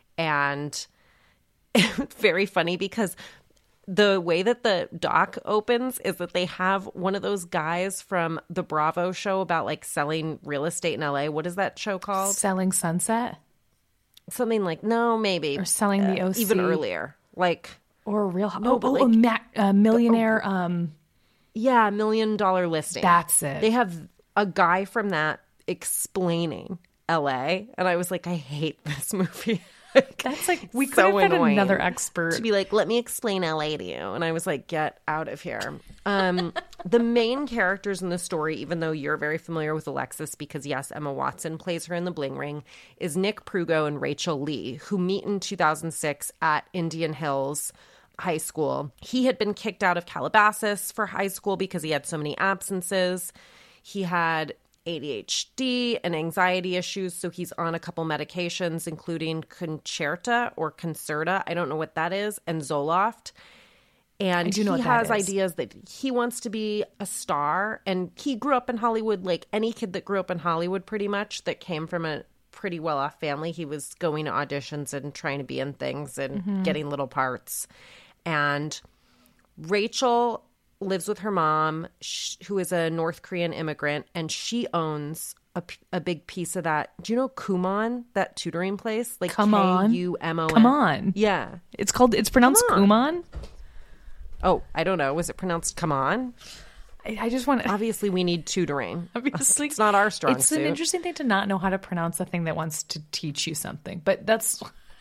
Speaker 3: and it's very funny because the way that the doc opens is that they have one of those guys from the Bravo show about like selling real estate in L A. What is that show called?
Speaker 2: Selling Sunset
Speaker 3: Something like, no, maybe.
Speaker 2: or selling the O C,
Speaker 3: Even earlier. Like,
Speaker 2: or a real
Speaker 3: No,
Speaker 2: oh,
Speaker 3: but
Speaker 2: oh,
Speaker 3: like-
Speaker 2: a, ma- a millionaire. Um,
Speaker 3: yeah, million dollar listing.
Speaker 2: that's it.
Speaker 3: They have a guy from that explaining L A, and I was like, I hate this movie.
Speaker 2: That's like, we could
Speaker 3: so
Speaker 2: have had
Speaker 3: annoying.
Speaker 2: another expert.
Speaker 3: To be like, let me explain L A to you. And I was like, get out of here. Um, the main characters in the story, even though you're very familiar with Alexis, because yes, Emma Watson plays her in The Bling Ring, is Nick Prugo and Rachel Lee, who meet in two thousand six at Indian Hills High School. He had been kicked out of Calabasas for high school because he had so many absences. He had A D H D and anxiety issues, so he's on a couple medications, including Concerta or Concerta, I don't know what that is, and Zoloft. And
Speaker 2: I do know
Speaker 3: he
Speaker 2: what that
Speaker 3: has
Speaker 2: is.
Speaker 3: ideas that he wants to be a star, and he grew up in Hollywood like any kid that grew up in Hollywood pretty much that came from a pretty well-off family. He was going to auditions and trying to be in things and
Speaker 2: Mm-hmm.
Speaker 3: getting little parts. And Rachel lives with her mom, sh- who is a North Korean immigrant, and she owns a, p- a big piece of that. Do you know Kumon, that tutoring place? Like
Speaker 2: Come on.
Speaker 3: K U M O N.
Speaker 2: Come on.
Speaker 3: Yeah.
Speaker 2: It's called, it's pronounced
Speaker 3: Come
Speaker 2: Kumon.
Speaker 3: Oh, I don't know. Was it pronounced come on?
Speaker 2: I, I just want to,
Speaker 3: Obviously, we need tutoring.
Speaker 2: obviously,
Speaker 3: It's not our strong
Speaker 2: It's
Speaker 3: suit.
Speaker 2: an interesting thing to not know how to pronounce a thing that wants to teach you something, but that's,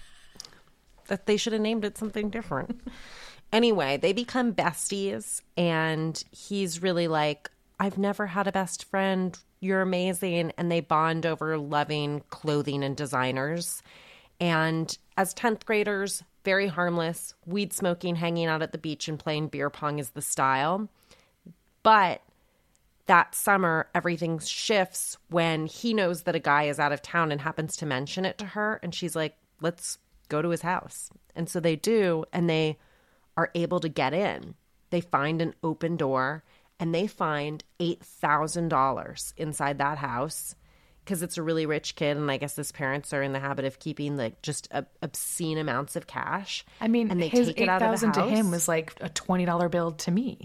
Speaker 3: That they should have named it something different. Anyway, they become besties, and he's really like, I've never had a best friend. You're amazing. And they bond over loving clothing and designers. And as tenth graders, very harmless, weed smoking, hanging out at the beach, and playing beer pong is the style. But that summer, everything shifts when he knows that a guy is out of town and happens to mention it to her. And she's like, let's go to his house. And so they do, and they are able to get in. They find an open door, and they find eight thousand dollars inside that house because it's a really rich kid, and I guess his parents are in the habit of keeping like just a, obscene amounts of cash.
Speaker 2: I mean,
Speaker 3: and they
Speaker 2: his
Speaker 3: take it
Speaker 2: eight
Speaker 3: out of the
Speaker 2: thousand to him
Speaker 3: house.
Speaker 2: was like a twenty dollar bill to me.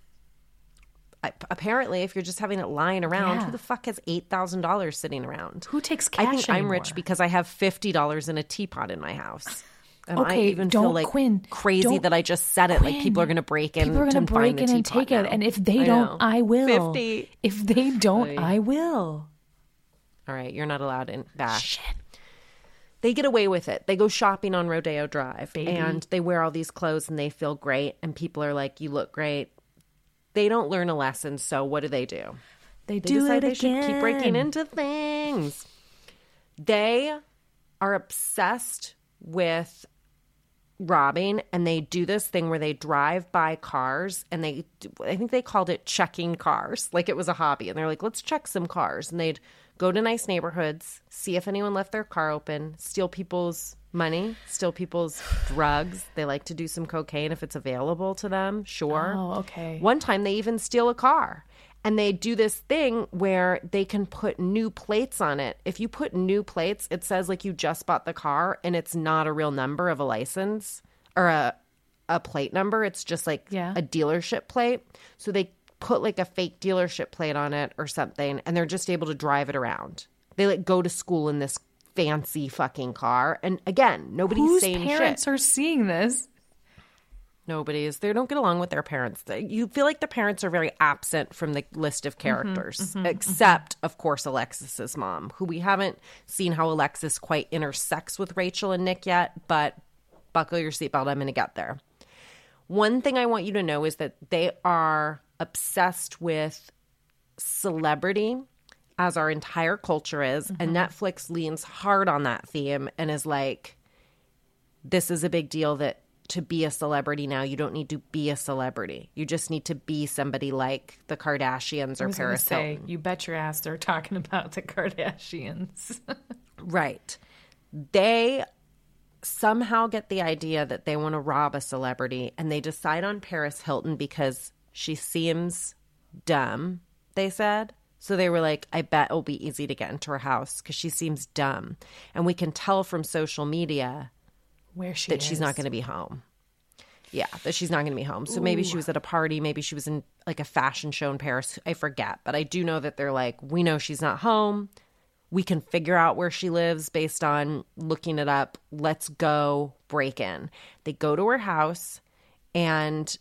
Speaker 3: I- apparently, if you're just having it lying around,
Speaker 2: Yeah.
Speaker 3: who the fuck has eight thousand dollars sitting around?
Speaker 2: Who takes cash
Speaker 3: I think I'm rich
Speaker 2: anymore?
Speaker 3: because I have fifty dollars in a teapot in my house. And I
Speaker 2: Okay,
Speaker 3: even feel
Speaker 2: don't-
Speaker 3: like
Speaker 2: Quinn,
Speaker 3: crazy
Speaker 2: don't-
Speaker 3: that I just said it. Like
Speaker 2: Quinn,
Speaker 3: people are going to break in
Speaker 2: People are going
Speaker 3: and
Speaker 2: to
Speaker 3: find
Speaker 2: break
Speaker 3: the
Speaker 2: in and
Speaker 3: teapot
Speaker 2: take it,
Speaker 3: now.
Speaker 2: and if they
Speaker 3: I
Speaker 2: don't,
Speaker 3: know.
Speaker 2: I will.
Speaker 3: fifty.
Speaker 2: If they don't,
Speaker 3: Oy.
Speaker 2: I will.
Speaker 3: All right, you're not allowed in back.
Speaker 2: Shit.
Speaker 3: They get away with it. They go shopping on Rodeo Drive,
Speaker 2: Baby.
Speaker 3: and they wear all these clothes, and they feel great. And people are like, "You look great." They don't learn a lesson, so what do they do?
Speaker 2: They,
Speaker 3: They
Speaker 2: do
Speaker 3: decide
Speaker 2: it
Speaker 3: they
Speaker 2: again.
Speaker 3: should keep breaking into things. They are obsessed with robbing, and they do this thing where they drive by cars, and they I think they called it checking cars, like it was a hobby. And they're like, let's check some cars. And they'd go to nice neighborhoods, see if anyone left their car open, steal people's money, steal people's drugs. They like to do some cocaine if it's available to them, sure.
Speaker 2: Oh, okay.
Speaker 3: One time they even steal a car. And they do this thing where they can put new plates on it. If you put new plates, it says like you just bought the car, and it's not a real number of a license or a a plate number. It's just like
Speaker 2: Yeah.
Speaker 3: a dealership plate. So they put like a fake dealership plate on it or something, and they're just able to drive it around. They like go to school in this fancy fucking car. And again, nobody's
Speaker 2: Whose
Speaker 3: saying
Speaker 2: parents
Speaker 3: shit.
Speaker 2: are seeing this?
Speaker 3: Nobody's. They don't get along with their parents. They- You feel like the parents are very absent from the list of characters, except, of course, Alexis's mom, who we haven't seen how Alexis quite intersects with Rachel and Nick yet, but buckle your seatbelt. I'm going to get there. One thing I want you to know is that they are obsessed with celebrity, as our entire culture is, and Netflix leans hard on that theme and is like, this is a big deal that to be a celebrity now, you don't need to be a celebrity. You just need to be somebody like the Kardashians
Speaker 2: I
Speaker 3: or
Speaker 2: was gonna
Speaker 3: Paris
Speaker 2: say,
Speaker 3: Hilton.
Speaker 2: you bet your ass they're talking about the Kardashians.
Speaker 3: Right. They somehow get the idea that they want to rob a celebrity, and they decide on Paris Hilton because she seems dumb, they said. So they were like, I bet it'll be easy to get into her house because she seems dumb. And we can tell from social media
Speaker 2: Where she
Speaker 3: that
Speaker 2: is.
Speaker 3: she's not going to be home. Yeah, that she's not going to be home. So maybe she was at a party. Maybe she was in like a fashion show in Paris. I forget. But I do know that they're like, we know she's not home. We can figure out where she lives based on looking it up. Let's go break in. They go to her house, and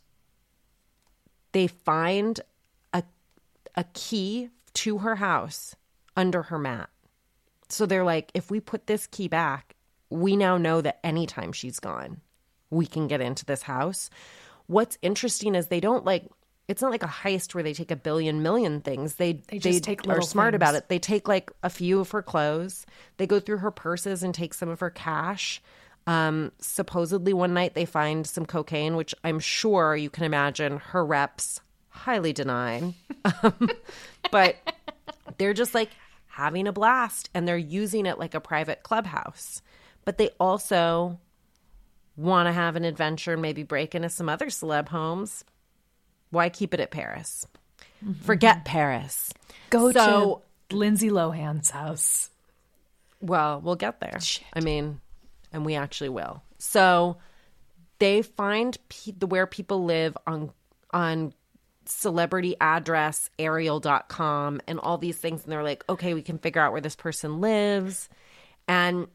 Speaker 3: they find a a key to her house under her mat. So they're like, if we put this key back, we now know that anytime she's gone, we can get into this house. What's interesting is they don't like, it's not like a heist where they take a billion million things. They
Speaker 2: They just take
Speaker 3: are
Speaker 2: little
Speaker 3: smart
Speaker 2: things.
Speaker 3: about it. They take like a few of her clothes. They go through her purses and take some of her cash. Um, supposedly one night they find some cocaine, which I'm sure you can imagine her reps highly deny. Um, but they're just like having a blast and they're using it like a private clubhouse. But they also want to have an adventure and maybe break into some other celeb homes. Why keep it at Paris? Mm-hmm. Forget Paris.
Speaker 2: Go
Speaker 3: so,
Speaker 2: to Lindsay Lohan's house.
Speaker 3: Well, we'll get there.
Speaker 2: Shit.
Speaker 3: I mean, and we actually will. So they find pe- the where people live on on celebrity address ariel dot com and all these things. And they're like, okay, we can figure out where this person lives. And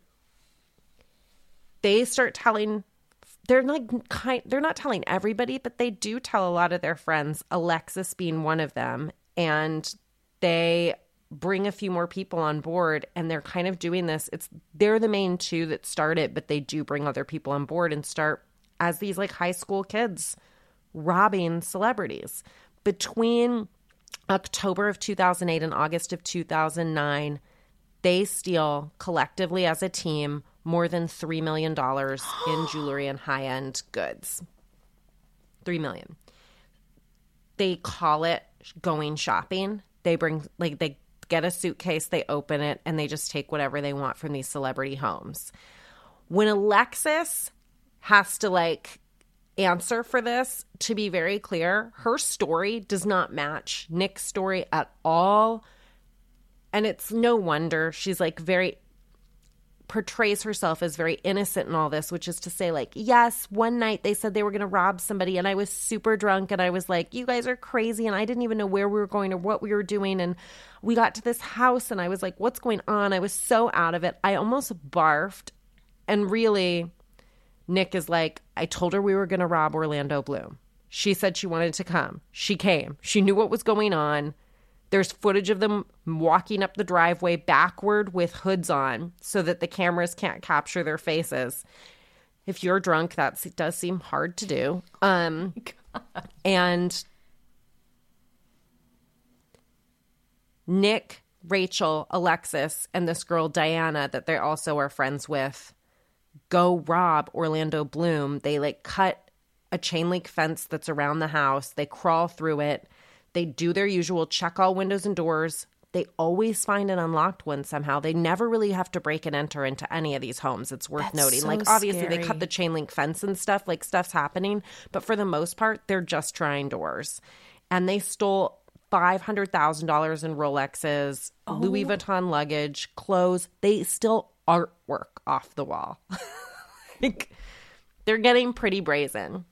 Speaker 3: they start telling, they're like kind, they're not telling everybody, but they do tell a lot of their friends, Alexis being one of them. And they bring a few more people on board, and they're kind of doing this. It's they're the main two that start it, but they do bring other people on board and start as these like high school kids robbing celebrities. Between October of two thousand eight and August of two thousand nine, they steal collectively as a team more than three million dollars in jewelry and high-end goods. three million dollars. They call it going shopping. They bring, like, they get a suitcase, they open it, and they just take whatever they want from these celebrity homes. When Alexis has to, like, answer for this, to be very clear, her story does not match Nick's story at all. And it's no wonder. She's, like, very portrays herself as very innocent in all this, which is to say, like, yes, one night they said they were going to rob somebody and I was super drunk and I was like, you guys are crazy, and I didn't even know where we were going or what we were doing, and we got to this house and I was like, what's going on? I was so out of it. I almost barfed. And really, Nick is like, I told her we were going to rob Orlando Bloom. She said she wanted to come. She came. She knew what was going on. There's footage of them walking up the driveway backward with hoods on so that the cameras can't capture their faces. If you're drunk, that does seem hard to do. Um, and Nick, Rachel, Alexis, and this girl, Diana, that they also are friends with, go rob Orlando Bloom. They like cut a chain link fence that's around the house. They crawl through it. They do their usual check all windows and doors. They always find an unlocked one somehow. They never really have to break and enter into any of these homes. It's worth
Speaker 2: That's
Speaker 3: noting.
Speaker 2: so
Speaker 3: Like, obviously,
Speaker 2: scary.
Speaker 3: they cut the chain link fence and stuff. Like, stuff's happening. But for the most part, they're just trying doors. And they stole five hundred thousand dollars in Rolexes,
Speaker 2: Oh.
Speaker 3: Louis Vuitton luggage, clothes. They steal artwork off the wall. Like, they're getting pretty brazen.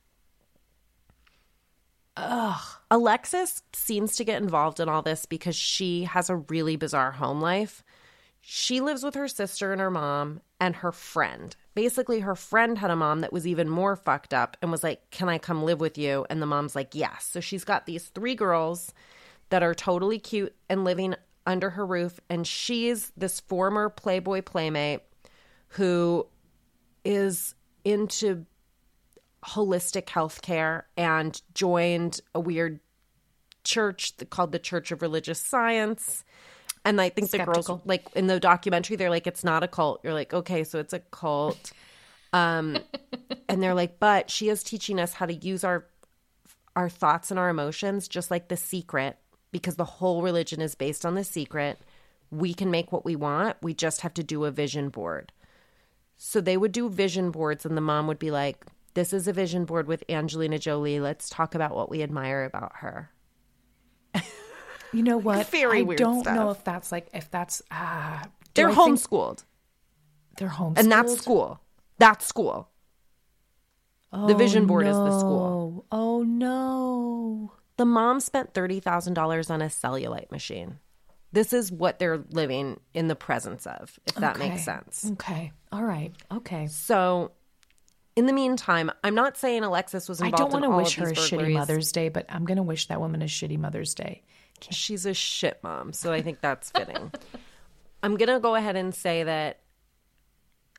Speaker 3: Ugh. Alexis seems to get involved in all this because she has a really bizarre home life. She lives with her sister and her mom and her friend. Basically, her friend had a mom that was even more fucked up and was like, can I come live with you? And the mom's like, yes. So she's got these three girls that are totally cute and living under her roof. And she's this former Playboy playmate who is into holistic healthcare and joined a weird church called the Church of Religious Science. And I think
Speaker 2: Skeptical.
Speaker 3: the girls, like in the documentary, they're like, it's not a cult. You're like, okay, so it's a cult. Um, and they're like, but she is teaching us how to use our our thoughts and our emotions, just like The Secret, because the whole religion is based on The Secret. We can make what we want. We just have to do a vision board. So they would do vision boards, and the mom would be like, this is a vision board with Angelina Jolie. Let's talk about what we admire about her.
Speaker 2: You know what?
Speaker 3: Very
Speaker 2: I
Speaker 3: weird
Speaker 2: don't
Speaker 3: stuff.
Speaker 2: know if that's like, if that's, ah. do
Speaker 3: They're
Speaker 2: I think
Speaker 3: homeschooled.
Speaker 2: They're homeschooled.
Speaker 3: And that's school. That's school.
Speaker 2: Oh,
Speaker 3: The vision board is the school.
Speaker 2: no. Oh, no.
Speaker 3: The mom spent thirty thousand dollars on a cellulite machine. This is what they're living in the presence of, if that
Speaker 2: Okay.
Speaker 3: makes sense.
Speaker 2: Okay. All right. Okay.
Speaker 3: So in the meantime, I'm not saying Alexis was
Speaker 2: I
Speaker 3: involved
Speaker 2: don't want
Speaker 3: in
Speaker 2: to
Speaker 3: all
Speaker 2: wish
Speaker 3: of
Speaker 2: her a
Speaker 3: these
Speaker 2: shitty
Speaker 3: burglaries.
Speaker 2: Mother's Day, but I'm going to wish that woman a shitty Mother's Day.
Speaker 3: She's a shit mom, so I think that's fitting. I'm going to go ahead and say that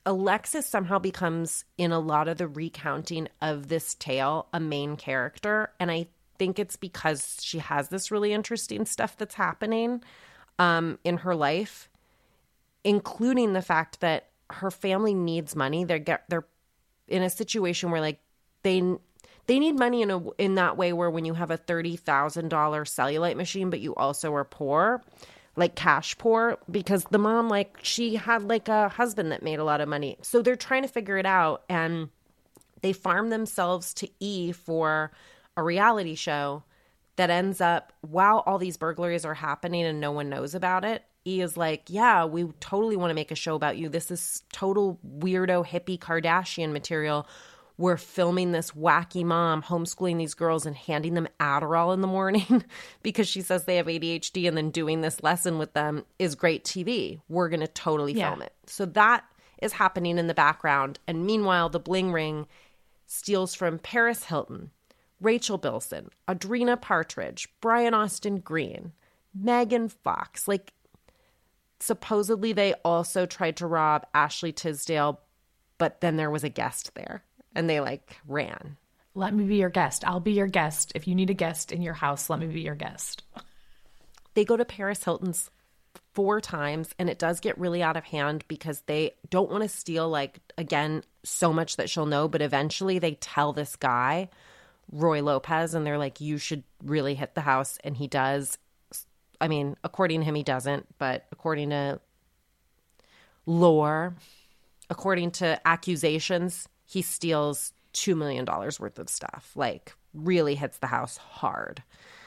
Speaker 3: Alexis somehow becomes, in a lot of the recounting of this tale, a main character. And I think it's because she has this really interesting stuff that's happening um, in her life, including the fact that her family needs money. They're get, they're in a situation where like they they need money in a in that way where when you have a thirty thousand dollars cellulite machine, but you also are poor, like cash poor, because the mom, like she had like a husband that made a lot of money. So they're trying to figure it out, and they farm themselves to E for a reality show that ends up, while all these burglaries are happening and no one knows about it, E is like, yeah, we totally want to make a show about you. This is total weirdo hippie Kardashian material. We're filming this wacky mom homeschooling these girls and handing them Adderall in the morning because she says they have A D H D, and then doing this lesson with them is great T V. We're going to totally
Speaker 2: Yeah.
Speaker 3: film it. So that is happening in the background. And meanwhile, the bling ring steals from Paris Hilton, Rachel Bilson, Audrina Partridge, Brian Austin Green, Megan Fox. Like, supposedly they also tried to rob Ashley Tisdale, but then there was a guest there and they like ran.
Speaker 2: Let me be your guest. I'll be your guest. If you need a guest in your house, let me be your guest.
Speaker 3: They go to Paris Hilton's four times, and it does get really out of hand because they don't want to steal, like, again, so much that she'll know. But eventually they tell this guy, Roy Lopez, and they're like, you should really hit the house. And he does. I mean, according to him, he doesn't. But according to lore, according to accusations, he steals two million dollars worth of stuff. Like, really hits the house hard.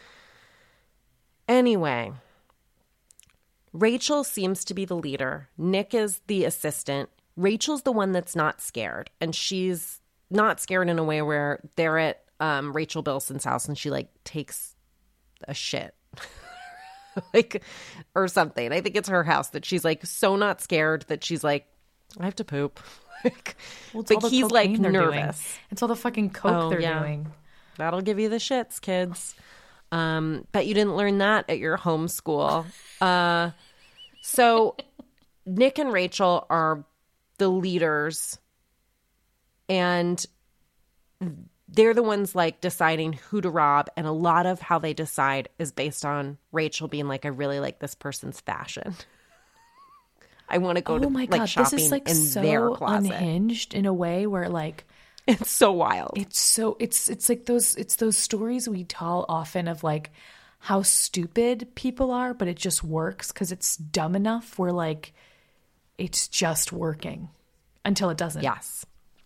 Speaker 3: Anyway, Rachel seems to be the leader. Nick is the assistant. Rachel's the one that's not scared. And she's not scared in a way where they're at um, Rachel Bilson's house and she, like, takes a shit. like, or something. I think it's her house that she's, like, so not scared that she's like, I have to poop. like,
Speaker 2: Well, it's all
Speaker 3: but
Speaker 2: the
Speaker 3: he's, like,
Speaker 2: cocaine they're doing.
Speaker 3: nervous.
Speaker 2: It's all the fucking coke
Speaker 3: Oh,
Speaker 2: they're
Speaker 3: yeah.
Speaker 2: doing.
Speaker 3: That'll give you the shits, kids. Um, bet you didn't learn that at your homeschool. Uh, so Nick and Rachel are the leaders, and they're the ones like deciding who to rob. And a lot of how they decide is based on Rachel being like, I really like this person's fashion. I want to go
Speaker 2: Oh
Speaker 3: to
Speaker 2: my
Speaker 3: like
Speaker 2: God,
Speaker 3: shopping
Speaker 2: this is like
Speaker 3: in
Speaker 2: so
Speaker 3: their closet.
Speaker 2: unhinged in a way where like
Speaker 3: It's so wild.
Speaker 2: it's so it's it's like those it's those stories we tell often of like how stupid people are, but it just works because it's dumb enough where like it's just working until it doesn't.
Speaker 3: Yes.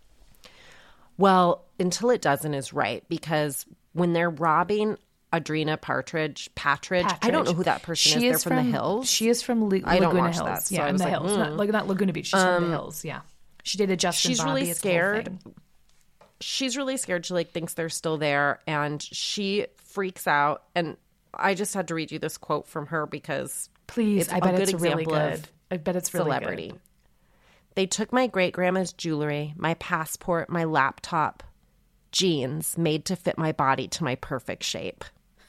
Speaker 3: Well, until it doesn't is right, because when they're robbing Audrina Partridge, Patridge, I don't know who that person
Speaker 2: She
Speaker 3: is. They're from, the hills.
Speaker 2: She is from La-
Speaker 3: I don't
Speaker 2: Laguna
Speaker 3: watch
Speaker 2: Hills.
Speaker 3: that, so
Speaker 2: yeah,
Speaker 3: I
Speaker 2: in
Speaker 3: was
Speaker 2: the
Speaker 3: like,
Speaker 2: hills. Not, like not Laguna Beach. She's from the hills. Yeah. She dated Justin
Speaker 3: she's
Speaker 2: Bobby.
Speaker 3: really
Speaker 2: It's the whole
Speaker 3: scared.
Speaker 2: thing.
Speaker 3: She's really scared. She like thinks they're still there, and she freaks out. And I just had to read you this quote from her because
Speaker 2: Please,
Speaker 3: it's
Speaker 2: I
Speaker 3: a
Speaker 2: bet
Speaker 3: good
Speaker 2: it's really
Speaker 3: example of
Speaker 2: good. I bet it's really
Speaker 3: celebrity.
Speaker 2: good.
Speaker 3: They took my great grandma's jewelry, my passport, my laptop, jeans made to fit my body to my perfect shape.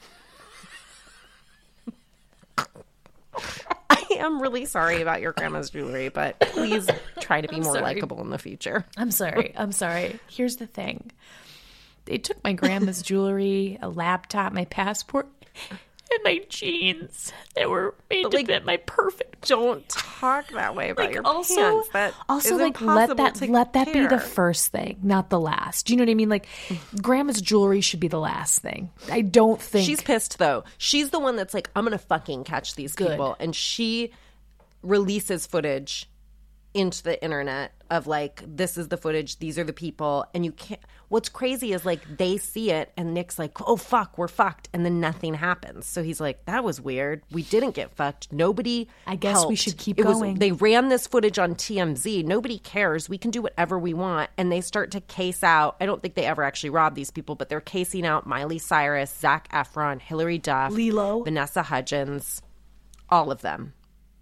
Speaker 3: I am really sorry about your grandma's jewelry, but please try to be more
Speaker 2: sorry.
Speaker 3: likable in the future.
Speaker 2: I'm sorry. I'm sorry. Here's the thing. They took my grandma's jewelry, a laptop, my passport, and my jeans that were made to
Speaker 3: like,
Speaker 2: fit my perfect.
Speaker 3: Don't talk that way about
Speaker 2: Like,
Speaker 3: your
Speaker 2: also,
Speaker 3: pants. That
Speaker 2: also
Speaker 3: is
Speaker 2: like let
Speaker 3: impossible
Speaker 2: that
Speaker 3: to
Speaker 2: let that be the
Speaker 3: care.
Speaker 2: first thing, not the last. Do you know what I mean? Like, grandma's jewelry should be the last thing. I don't think
Speaker 3: She's pissed though. She's the one that's like, I'm gonna fucking catch these
Speaker 2: Good.
Speaker 3: people, and she releases footage into the internet of like, this is the footage, these are the people, and you can't. What's crazy is like they see it, and Nick's like, oh fuck, we're fucked, and then nothing happens. So he's like, that was weird. We didn't get fucked. Nobody.
Speaker 2: I guess we
Speaker 3: helped.
Speaker 2: should keep
Speaker 3: It was-
Speaker 2: going.
Speaker 3: they ran this footage on T M Z. Nobody cares. We can do whatever we want, and they start to case out. I don't think they ever actually robbed these people, but they're casing out Miley Cyrus, Zac Efron, Hilary Duff,
Speaker 2: Lilo.
Speaker 3: Vanessa Hudgens, all of them.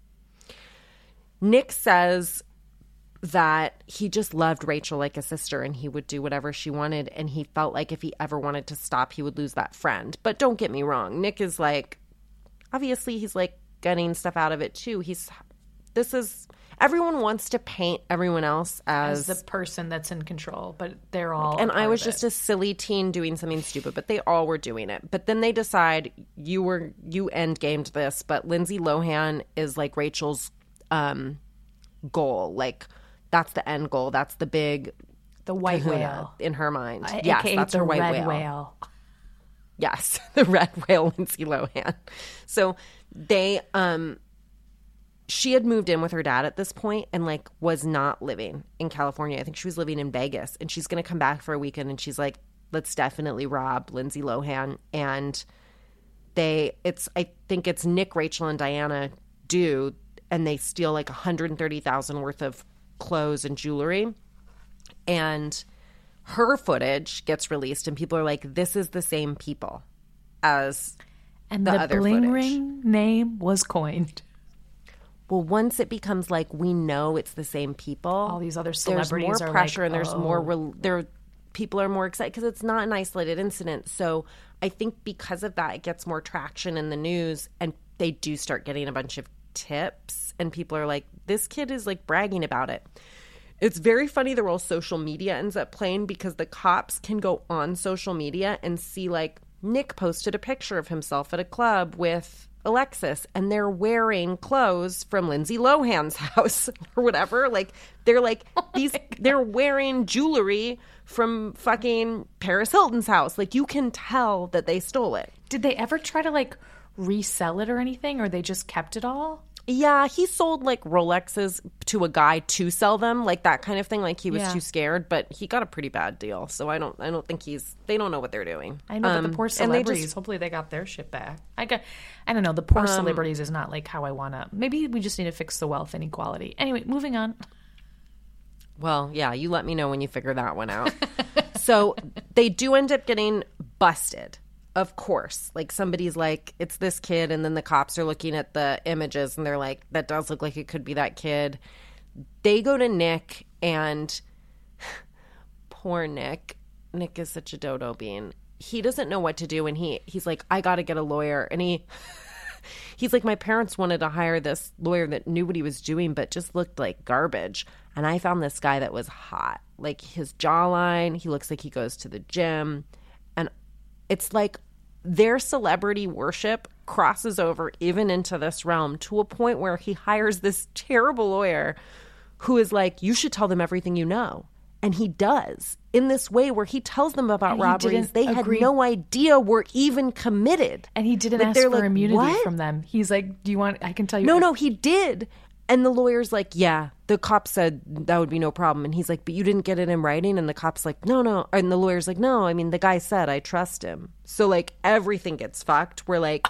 Speaker 3: Nick says that he just loved Rachel like a sister, and he would do whatever she wanted, and he felt like if he ever wanted to stop, he would lose that friend. But don't get me wrong, Nick is like, obviously he's like getting stuff out of it too. He's this is everyone wants to paint everyone else as,
Speaker 2: As the person that's in control, but they're all.
Speaker 3: and
Speaker 2: a part
Speaker 3: I was
Speaker 2: of
Speaker 3: just
Speaker 2: it.
Speaker 3: a silly teen doing something stupid, but they all were doing it. But then they decide you were you end gamed this, but Lindsay Lohan is like Rachel's um, goal. Like that's the end goal. That's the big
Speaker 2: the white
Speaker 3: kahuna
Speaker 2: whale.
Speaker 3: in her mind.
Speaker 2: A-
Speaker 3: yes,
Speaker 2: A K A
Speaker 3: that's
Speaker 2: the
Speaker 3: her white
Speaker 2: red
Speaker 3: whale.
Speaker 2: whale.
Speaker 3: Yes, the red whale, Lindsay Lohan. So they, um, she had moved in with her dad at this point and like was not living in California. I think she was living in Vegas, and she's going to come back for a weekend. And she's like, let's definitely rob Lindsay Lohan. And they, it's, I think it's Nick, Rachel, and Diana do, and they steal like one hundred thirty thousand dollars worth of clothes and jewelry. And her footage gets released, and people are like, this is the same people as
Speaker 2: And
Speaker 3: the
Speaker 2: the,
Speaker 3: other
Speaker 2: bling
Speaker 3: footage.
Speaker 2: ring name was coined.
Speaker 3: Well, once it becomes like we know it's the same people, all
Speaker 2: these other
Speaker 3: there's
Speaker 2: celebrities
Speaker 3: more
Speaker 2: are
Speaker 3: pressure
Speaker 2: like,
Speaker 3: and there's
Speaker 2: oh.
Speaker 3: more rel there. People are more excited because it's not an isolated incident. So I think because of that, it gets more traction in the news, and they do start getting a bunch of tips, and people are like, "This kid is like bragging about it." It's very funny the role social media ends up playing, because the cops can go on social media and see like Nick posted a picture of himself at a club with Alexis, and they're wearing clothes from Lindsay Lohan's house or whatever. Like they're like these, they're wearing jewelry from fucking Paris Hilton's house. Like you can tell that they stole it.
Speaker 2: Did they ever try to like resell it or anything, or they just kept it all?
Speaker 3: Yeah, he sold like Rolexes to a guy to sell them, like that kind of thing. Like he was
Speaker 2: Yeah.
Speaker 3: too scared, but he got a pretty bad deal. So I don't, I don't think he's. They don't know what they're doing.
Speaker 2: I know, but
Speaker 3: Um,
Speaker 2: the poor
Speaker 3: and they
Speaker 2: celebrities.
Speaker 3: just-
Speaker 2: Hopefully, they got their shit back. I got. I don't know. The poor celebrities is not like how I want to. Maybe we just need to fix the wealth inequality. Anyway, moving on.
Speaker 3: Well, yeah, you let me know when you figure that one out. So they do end up getting busted. Of course, like somebody's like, it's this kid, and then the cops are looking at the images and they're like, that does look like it could be that kid. They go to Nick, and poor Nick. Nick is such a dodo bean. He doesn't know what to do, and he he's like, I got to get a lawyer. And he he's like, my parents wanted to hire this lawyer that knew what he was doing but just looked like garbage. And I found this guy that was hot. Like his jawline, he looks like he goes to the gym. And it's like their celebrity worship crosses over even into this realm, to a point where he hires this terrible lawyer who is like, you should tell them everything you know. And he does, in this way where he tells them about
Speaker 2: And he
Speaker 3: robberies
Speaker 2: didn't
Speaker 3: they
Speaker 2: agree-
Speaker 3: had no idea were even committed.
Speaker 2: And he didn't
Speaker 3: Like,
Speaker 2: ask
Speaker 3: they're
Speaker 2: for
Speaker 3: like,
Speaker 2: immunity
Speaker 3: "What?"
Speaker 2: from them. He's like, "Do you want? I can tell you."
Speaker 3: No, no, he did. And the lawyer's like, yeah, the cop said that would be no problem. And he's like, but you didn't get it in writing? And the cop's like, no, no. And the lawyer's like, no, I mean, the guy said I trust him. So, like, everything gets fucked. We're like,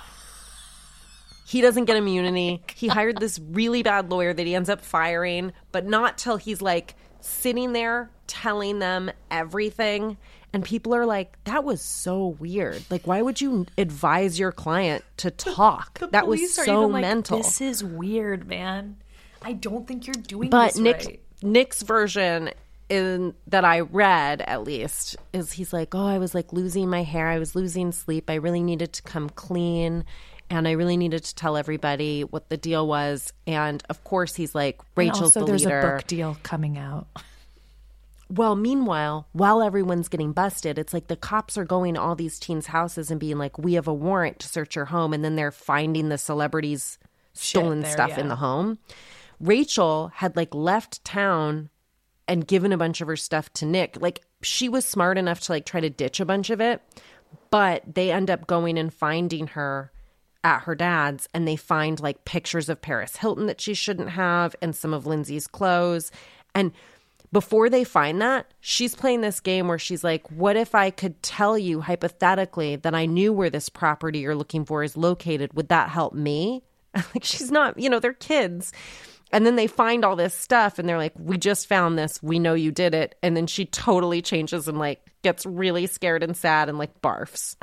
Speaker 3: he doesn't get immunity. He hired this really bad lawyer that he ends up firing, but not till he's, like, sitting there telling them everything. And people are like, that was so weird. Like, why would you advise your client to talk?
Speaker 2: The
Speaker 3: that was
Speaker 2: police are
Speaker 3: so
Speaker 2: even like,
Speaker 3: mental.
Speaker 2: This is weird, man. I don't think you're doing
Speaker 3: But
Speaker 2: this
Speaker 3: Nick's
Speaker 2: right.
Speaker 3: Nick's version in that I read, at least, is he's like, oh, I was like losing my hair, I was losing sleep, I really needed to come clean, and I really needed to tell everybody what the deal was. And of course, he's like, Rachel's
Speaker 2: and also,
Speaker 3: the
Speaker 2: there's
Speaker 3: leader.
Speaker 2: a book deal coming out.
Speaker 3: Well, meanwhile, while everyone's getting busted, it's like the cops are going to all these teens' houses and being like, we have a warrant to search your home, and then they're finding the celebrities' stolen
Speaker 2: there,
Speaker 3: stuff
Speaker 2: yeah.
Speaker 3: in the home. Rachel had like left town and given a bunch of her stuff to Nick. Like she was smart enough to like try to ditch a bunch of it, but they end up going and finding her at her dad's, and they find like pictures of Paris Hilton that she shouldn't have and some of Lindsay's clothes. And before they find that, she's playing this game where she's like, what if I could tell you hypothetically that I knew where this property you're looking for is located? Would that help me? Like she's not, you know, they're kids. And then they find all this stuff and they're like, we just found this. We know you did it. And then she totally changes and like gets really scared and sad and like barfs.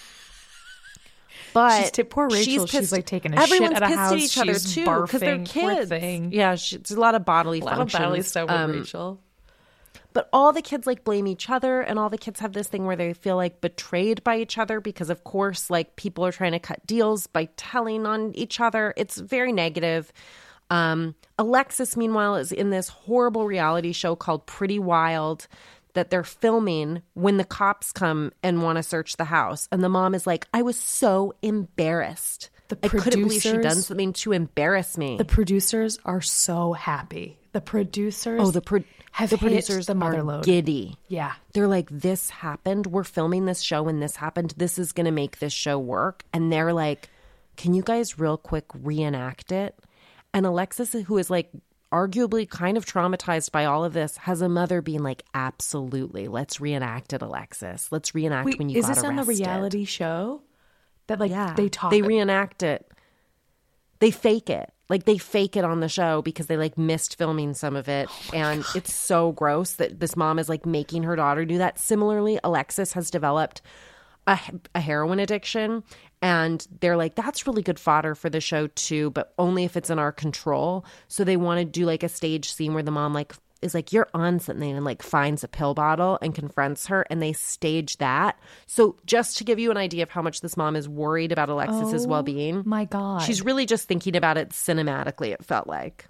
Speaker 3: But
Speaker 2: She's t- poor Rachel, she's,
Speaker 3: pissed-
Speaker 2: like, taking a
Speaker 3: everyone's
Speaker 2: shit at a
Speaker 3: pissed
Speaker 2: house.
Speaker 3: at each other
Speaker 2: She's
Speaker 3: too because they're
Speaker 2: barfing. Poor
Speaker 3: kids.
Speaker 2: thing.
Speaker 3: Yeah, she, there's a lot of bodily
Speaker 2: A lot
Speaker 3: functions.
Speaker 2: of bodily stuff with
Speaker 3: Um,
Speaker 2: Rachel.
Speaker 3: But all the kids like blame each other, and all the kids have this thing where they feel like betrayed by each other because, of course, like people are trying to cut deals by telling on each other. It's very negative. Um, Alexis, meanwhile, is in this horrible reality show called Pretty Wild that they're filming when the cops come and want to search the house. And the mom is like, I was so embarrassed.
Speaker 2: The
Speaker 3: I couldn't believe she'd done
Speaker 2: producers-
Speaker 3: something to embarrass me.
Speaker 2: The producers are so happy. The producers
Speaker 3: oh, the, pro-
Speaker 2: have
Speaker 3: the
Speaker 2: hit
Speaker 3: producers
Speaker 2: the mother
Speaker 3: are
Speaker 2: load.
Speaker 3: giddy.
Speaker 2: Yeah.
Speaker 3: They're like, this happened. We're filming this show and this happened. This is going to make this show work. And they're like, can you guys real quick reenact it? And Alexis, who is like arguably kind of traumatized by all of this, has a mother being like, absolutely, let's reenact it, Alexis. Let's reenact
Speaker 2: Wait,
Speaker 3: when you
Speaker 2: is
Speaker 3: got
Speaker 2: this
Speaker 3: arrested.
Speaker 2: on the reality show? That like
Speaker 3: Yeah.
Speaker 2: they talk.
Speaker 3: They reenact it. They fake it. Like they fake it on the show because they like missed filming some of it.
Speaker 2: Oh
Speaker 3: and it's so gross that this mom is like making her daughter do that. Similarly, Alexis has developed a, a heroin addiction. And they're like, that's really good fodder for the show too, but only if it's in our control. So they want to do like a stage scene where the mom like is like, you're on something, and like finds a pill bottle and confronts her, and they stage that. So just to give you an idea of how much this mom is worried about Alexis's
Speaker 2: Oh,
Speaker 3: well-being.
Speaker 2: my God.
Speaker 3: She's really just thinking about it cinematically, it felt like.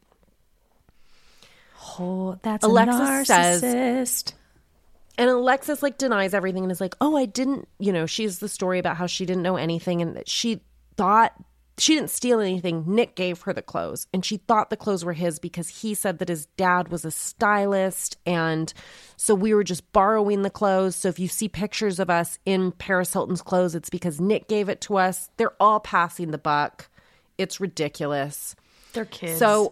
Speaker 2: Oh, that's
Speaker 3: Alexis
Speaker 2: a
Speaker 3: says-
Speaker 2: narcissist.
Speaker 3: And Alexis like denies everything and is like, oh, I didn't, you know, she's the story about how she didn't know anything and that she thought she didn't steal anything. Nick gave her the clothes and she thought the clothes were his because he said that his dad was a stylist. And so we were just borrowing the clothes. So if you see pictures of us in Paris Hilton's clothes, it's because Nick gave it to us. They're all passing the buck. It's ridiculous.
Speaker 2: They're kids.
Speaker 3: So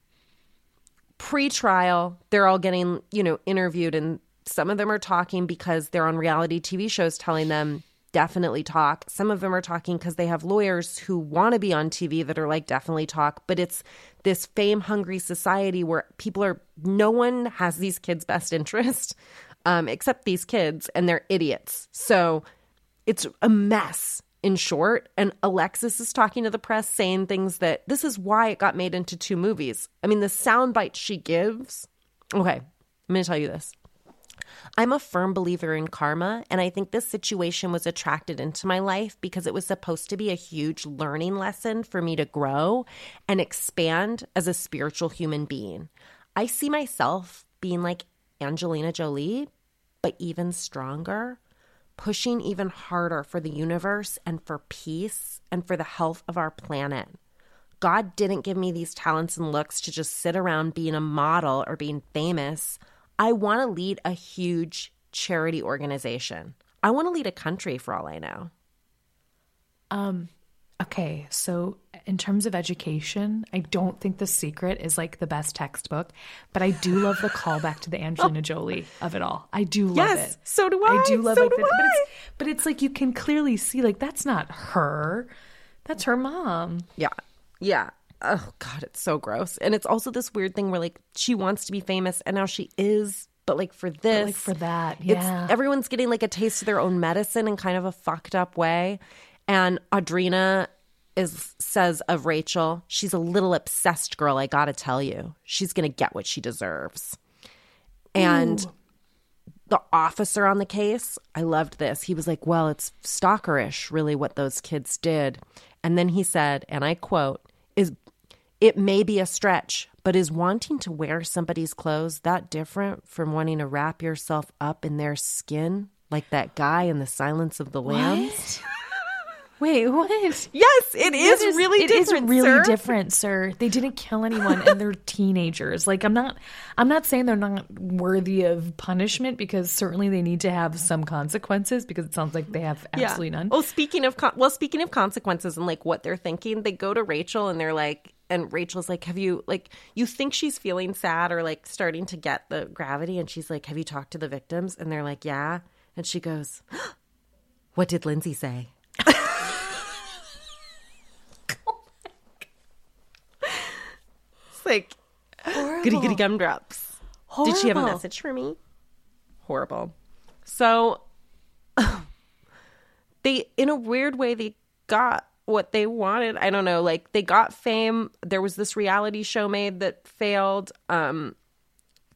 Speaker 3: pre-trial, they're all getting, you know, interviewed, and some of them are talking because they're on reality T V shows telling them definitely talk. Some of them are talking because they have lawyers who want to be on T V that are like definitely talk. But it's this fame-hungry society where people are, no one has these kids' best interest um, except these kids, and they're idiots. So it's a mess. In short, and Alexis is talking to the press saying things that this is why it got made into two movies. I mean, the sound bites she gives. Okay, I'm going to tell you this. I'm a firm believer in karma, and I think this situation was attracted into my life because it was supposed to be a huge learning lesson for me to grow and expand as a spiritual human being. I see myself being like Angelina Jolie, but even stronger, pushing even harder for the universe and for peace and for the health of our planet. God didn't give me these talents and looks to just sit around being a model or being famous. I want to lead a huge charity organization. I want to lead a country for all I know.
Speaker 2: Um, okay, so in terms of education, I don't think The Secret is like the best textbook, but I do love the callback to the Angelina Jolie of it all. I do love
Speaker 3: Yes,
Speaker 2: it.
Speaker 3: so do I.
Speaker 2: I do love
Speaker 3: So
Speaker 2: like
Speaker 3: do
Speaker 2: the, but
Speaker 3: I.
Speaker 2: it's but it's like you can clearly see like that's not her. That's her mom.
Speaker 3: Yeah. Yeah. Oh, God, it's so gross. And it's also this weird thing where, like, she wants to be famous, and now she is, but, like, for this.
Speaker 2: But like for that,
Speaker 3: It's,
Speaker 2: yeah.
Speaker 3: everyone's getting, like, a taste of their own medicine in kind of a fucked up way. And Audrina is says of Rachel, she's a little obsessed girl, I gotta tell you. She's going to get what she deserves. And...
Speaker 2: Ooh.
Speaker 3: The officer on the case, I loved this. He was like, well, it's stalkerish, really, what those kids did. And then he said, and I quote, "Is it may be a stretch, but is wanting to wear somebody's clothes that different from wanting to wrap yourself up in their skin like that guy in The Silence of the Lambs?"
Speaker 2: Wait, what?
Speaker 3: Yes, it is,
Speaker 2: It is
Speaker 3: really
Speaker 2: it is
Speaker 3: different,
Speaker 2: really
Speaker 3: sir.
Speaker 2: different, sir. They didn't kill anyone, and they're teenagers. Like I'm not, I'm not saying they're not worthy of punishment because certainly they need to have some consequences because it sounds like they have absolutely none.
Speaker 3: Oh, speaking of con- well, speaking of consequences and like what they're thinking, they go to Rachel and they're like, and Rachel's like, "Have you like you think she's feeling sad or like starting to get the gravity?" And she's like, "Have you talked to the victims?" And they're like, "Yeah." And she goes, "What did Lindsay say?" It's like goody goody gumdrops. Did she have a
Speaker 2: Horrible.
Speaker 3: message for me? Horrible. So they, in a weird way, they got what they wanted. I don't know. Like they got fame. There was this reality show made that failed. Um,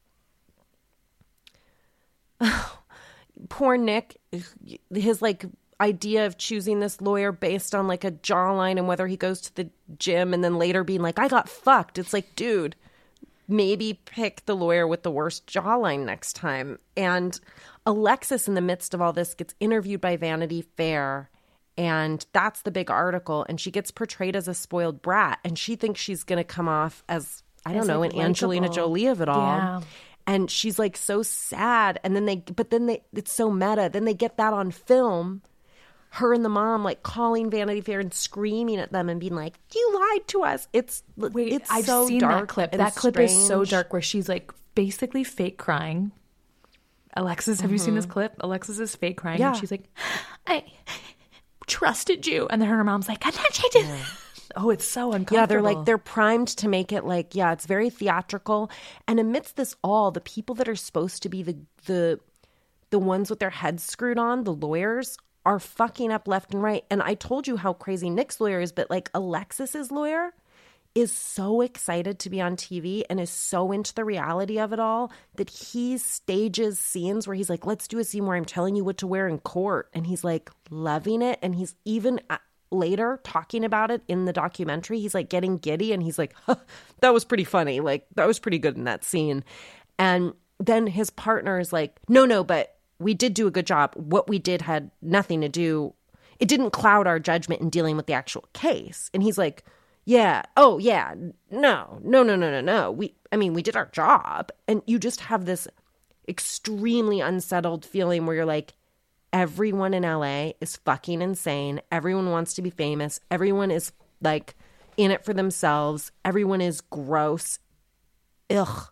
Speaker 3: poor Nick, his like idea of choosing this lawyer based on like a jawline and whether he goes to the gym, and then later being like, I got fucked. It's like, dude, maybe pick the lawyer with the worst jawline next time. And Alexis, in the midst of all this, gets interviewed by Vanity Fair, and that's the big article. And she gets portrayed as a spoiled brat, and she thinks she's going to come off as, I don't
Speaker 2: As,
Speaker 3: know,
Speaker 2: like,
Speaker 3: an Angelina
Speaker 2: likable.
Speaker 3: Jolie of it all.
Speaker 2: Yeah.
Speaker 3: And she's like so sad. And then they, but then they, it's so meta. Then they get that on film. Her and the mom like calling Vanity Fair and screaming at them and being like, "You lied to us." It's
Speaker 2: Wait,
Speaker 3: it's
Speaker 2: I've
Speaker 3: so
Speaker 2: seen
Speaker 3: dark
Speaker 2: that clip.
Speaker 3: and
Speaker 2: That clip is so
Speaker 3: strange.
Speaker 2: dark where she's like basically fake crying. Alexis, have you seen this
Speaker 3: Mm-hmm.
Speaker 2: clip? Alexis is fake crying.
Speaker 3: Yeah.
Speaker 2: And she's like, I trusted you. And then her mom's like, I'm not changing. Oh, it's so uncomfortable.
Speaker 3: Yeah, they're like, they're primed to make it like, yeah, it's very theatrical. And amidst this all, the people that are supposed to be the the the ones with their heads screwed on, the lawyers, are fucking up left and right. And I told you how crazy Nick's lawyer is, but like Alexis's lawyer is so excited to be on T V and is so into the reality of it all that he stages scenes where he's like, let's do a scene where I'm telling you what to wear in court. And he's like loving it. And he's even uh, later talking about it in the documentary. He's like getting giddy and he's like, huh, that was pretty funny. Like that was pretty good in that scene. And then his partner is like, no, no, but we did do a good job. What we did had nothing to do. It didn't cloud our judgment in dealing with the actual case. And he's like, yeah. Oh, yeah. No, no, no, no, no, no. We, I mean, we did our job. And you just have this extremely unsettled feeling where you're like, everyone in L A is fucking insane. Everyone wants to be famous. Everyone is like in it for themselves. Everyone is gross. Ugh.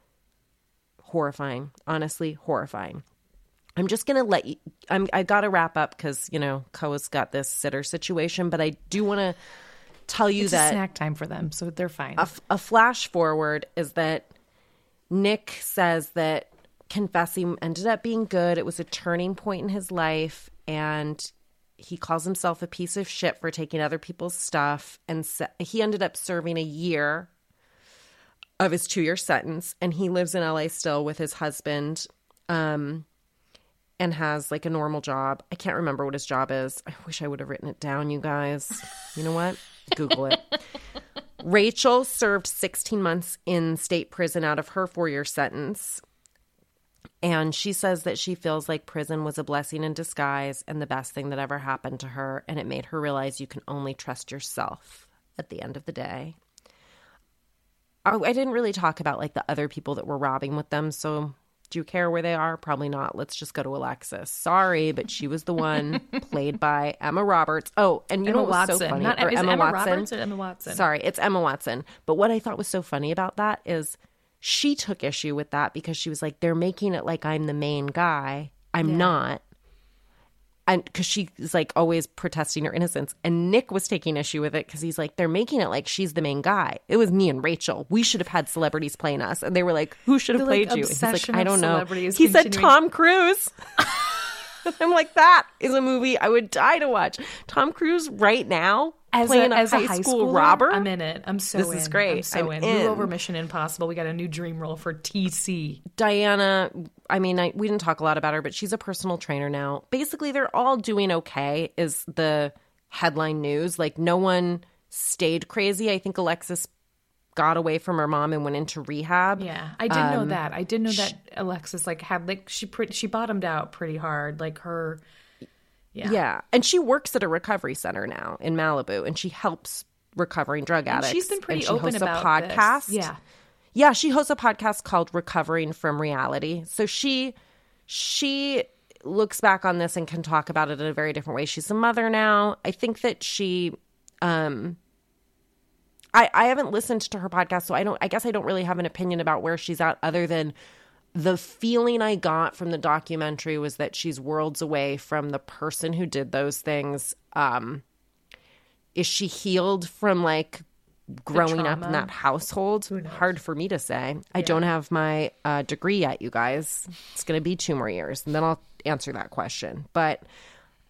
Speaker 3: Horrifying. Honestly, horrifying. I'm just going to let you, I'm, I got to wrap up because, you know, Koa's got this sitter situation, but I do want to tell you
Speaker 2: it's
Speaker 3: that
Speaker 2: a snack time for them, so they're fine.
Speaker 3: a, a flash forward is that Nick says that confessing ended up being good. It was a turning point in his life, and he calls himself a piece of shit for taking other people's stuff. And se- he ended up serving a year of his two-year sentence, and he lives in L A still with his husband. Um, and has like a normal job. I can't remember what his job is. I wish I would have written it down, you guys. You know what? Google it. Rachel served sixteen months in state prison out of her four-year sentence. And she says that she feels like prison was a blessing in disguise and the best thing that ever happened to her. And it made her realize you can only trust yourself at the end of the day. I, I didn't really talk about like the other people that were robbing with them, so... Do you care where they are? Probably not. Let's just go to Alexis. Sorry, but she was the one played by Emma Roberts. Oh, and you
Speaker 2: Emma
Speaker 3: know what was
Speaker 2: Watson.
Speaker 3: so funny?
Speaker 2: Not,
Speaker 3: Or
Speaker 2: is it
Speaker 3: Emma,
Speaker 2: Emma
Speaker 3: Watson.
Speaker 2: Roberts or Emma Watson?
Speaker 3: Sorry, it's Emma Watson. But what I thought was so funny about that is she took issue with that because she was like, they're making it like I'm the main guy. I'm
Speaker 2: Yeah.
Speaker 3: not. And because she is like always protesting her innocence. And Nick was taking issue with it because he's like, they're making it like she's the main guy. It was me and Rachel. We should have had celebrities playing us. And they were like, who should have
Speaker 2: The, like,
Speaker 3: played you? And he's like,
Speaker 2: obsession
Speaker 3: I
Speaker 2: of
Speaker 3: don't know.
Speaker 2: celebrities
Speaker 3: He said
Speaker 2: continuing-
Speaker 3: Tom Cruise. I'm like, that is a movie I would die to watch. Tom Cruise right now
Speaker 2: As
Speaker 3: playing
Speaker 2: a,
Speaker 3: a,
Speaker 2: as
Speaker 3: high,
Speaker 2: a high
Speaker 3: school
Speaker 2: schooler,
Speaker 3: robber.
Speaker 2: I'm in it. I'm so
Speaker 3: This
Speaker 2: in.
Speaker 3: is great.
Speaker 2: I'm so
Speaker 3: I'm
Speaker 2: in. Move
Speaker 3: in.
Speaker 2: over Mission Impossible. We got a new dream role for T C.
Speaker 3: Diana, I mean, I, we didn't talk a lot about her, but she's a personal trainer now. Basically, they're all doing okay is the headline news. Like, no one stayed crazy. I think Alexis got away from her mom and went into rehab.
Speaker 2: Yeah, I didn't
Speaker 3: Um,
Speaker 2: know that. I didn't know that Alexis like had like she pre- she bottomed out pretty hard. Like her, yeah,
Speaker 3: Yeah. And she works at a recovery center now in Malibu, and she helps recovering drug
Speaker 2: And
Speaker 3: addicts.
Speaker 2: she's been pretty
Speaker 3: and she
Speaker 2: open
Speaker 3: hosts
Speaker 2: about
Speaker 3: a podcast.
Speaker 2: this. Yeah,
Speaker 3: Yeah, she hosts a podcast called Recovering from Reality. So she she looks back on this and can talk about it in a very different way. She's a mother now. I think that she um I I haven't listened to her podcast, so I don't I guess I don't really have an opinion about where she's at other than the feeling I got from the documentary was that she's worlds away from the person who did those things. Um is she healed from like growing up in
Speaker 2: trauma?
Speaker 3: that household? Hard for me to say. I don't have my uh, degree yet, you guys. It's going to be two more years, and then I'll answer that question. But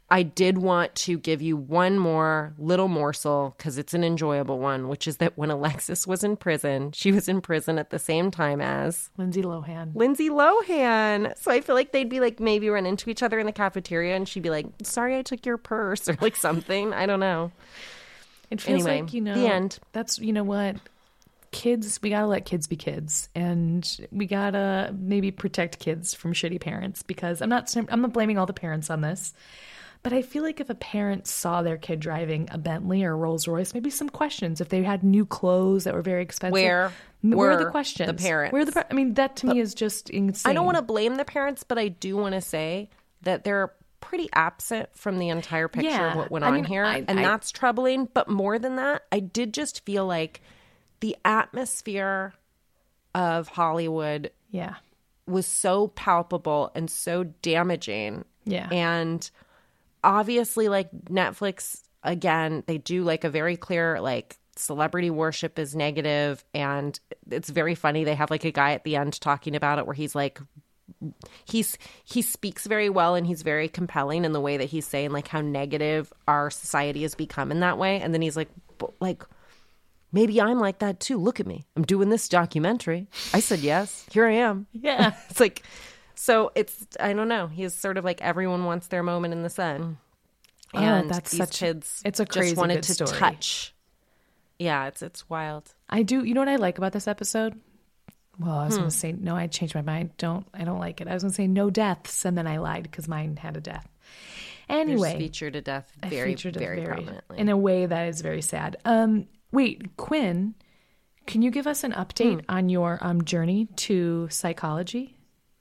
Speaker 3: I did want to give you one more little morsel because it's an enjoyable one, which is that when Alexis was in prison, she was in prison at the same time as
Speaker 2: Lindsay Lohan.
Speaker 3: Lindsay Lohan. So I feel like they'd be like maybe run into each other in the cafeteria and she'd be like, sorry, I took your purse or like something. I don't know.
Speaker 2: It feels
Speaker 3: Anyway,
Speaker 2: like, you know,
Speaker 3: the end.
Speaker 2: That's, you know what? Kids, we gotta let kids be kids, and we gotta maybe protect kids from shitty parents, because I'm not I'm not blaming all the parents on this, but I feel like if a parent saw their kid driving a Bentley or a Rolls Royce, maybe some questions. If they had new clothes that were very expensive,
Speaker 3: Where
Speaker 2: where are the
Speaker 3: were
Speaker 2: questions?
Speaker 3: the parents?
Speaker 2: Where are the? I mean, that to me is just insane.
Speaker 3: I don't want to blame the parents, but I do want to say that they're pretty absent from the entire picture
Speaker 2: Yeah,
Speaker 3: of what went
Speaker 2: I
Speaker 3: on
Speaker 2: mean,
Speaker 3: here.
Speaker 2: I-
Speaker 3: and
Speaker 2: I-
Speaker 3: that's troubling. But more than that, I did just feel like the atmosphere of Hollywood
Speaker 2: Yeah,
Speaker 3: was so palpable and so damaging.
Speaker 2: yeah,
Speaker 3: And obviously, like Netflix, again, they do like a very clear, like, celebrity worship is negative. And it's very funny. They have like a guy at the end talking about it where he's like, he's he speaks very well and he's very compelling in the way that he's saying like how negative our society has become in that way. And then he's like, "But, like, maybe I'm like that too. Look at me. I'm doing this documentary. I said yes. Here I am."
Speaker 2: yeah.
Speaker 3: It's like, so it's, I don't know. He's sort of like everyone wants their moment in the sun.
Speaker 2: Oh,
Speaker 3: And
Speaker 2: that's
Speaker 3: these
Speaker 2: such-
Speaker 3: kids
Speaker 2: it's a
Speaker 3: just
Speaker 2: crazy
Speaker 3: wanted
Speaker 2: good
Speaker 3: to
Speaker 2: story.
Speaker 3: touch. Yeah, it's it's wild.
Speaker 2: I do. You know what I like about this episode? Well, I was
Speaker 3: Hmm.
Speaker 2: going to say no. I changed my mind. Don't. I don't like it. I was going to say no deaths, and then I lied because mine had a death.
Speaker 3: Yours
Speaker 2: Anyway,
Speaker 3: featured to death
Speaker 2: I
Speaker 3: very,
Speaker 2: featured it
Speaker 3: very, prominently.
Speaker 2: in a way that is very sad. Um, wait, Quinn, can you give us an update
Speaker 3: Hmm.
Speaker 2: on your um journey to psychology?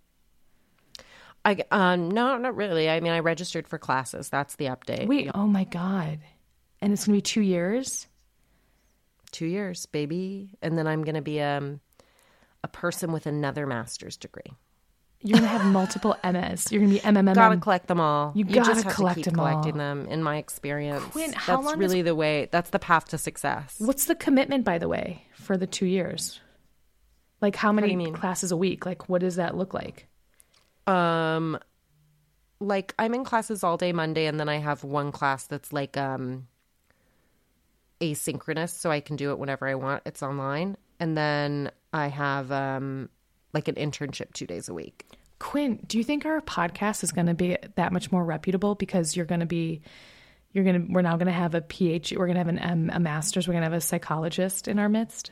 Speaker 3: I um no, not really. I mean, I registered for classes. That's the update.
Speaker 2: Wait, oh my god, and it's going to be two years.
Speaker 3: Two years, baby, and then I'm going to be um a person with another master's degree.
Speaker 2: You're going to have multiple M S. You're going to be M M M.
Speaker 3: Gotta collect them all.
Speaker 2: You
Speaker 3: just
Speaker 2: gotta
Speaker 3: have
Speaker 2: collect
Speaker 3: to keep
Speaker 2: them all.
Speaker 3: collecting them. In my experience,
Speaker 2: Quinn, how
Speaker 3: that's
Speaker 2: long
Speaker 3: really
Speaker 2: is-
Speaker 3: the way. That's the path to success.
Speaker 2: What's the commitment, by the way, for the two years? Like how
Speaker 3: do
Speaker 2: many
Speaker 3: you mean?
Speaker 2: classes a week? Like what does that look like?
Speaker 3: Um, like I'm in classes all day Monday, and then I have one class that's like um asynchronous, so I can do it whenever I want. It's online, and then I have um like an internship two days a week.
Speaker 2: Quinn, do you think our podcast is going to be that much more reputable because you're going to be, you're going to, we're now going to have a PhD, we're going to have an um, a master's, we're going to have a psychologist in our midst?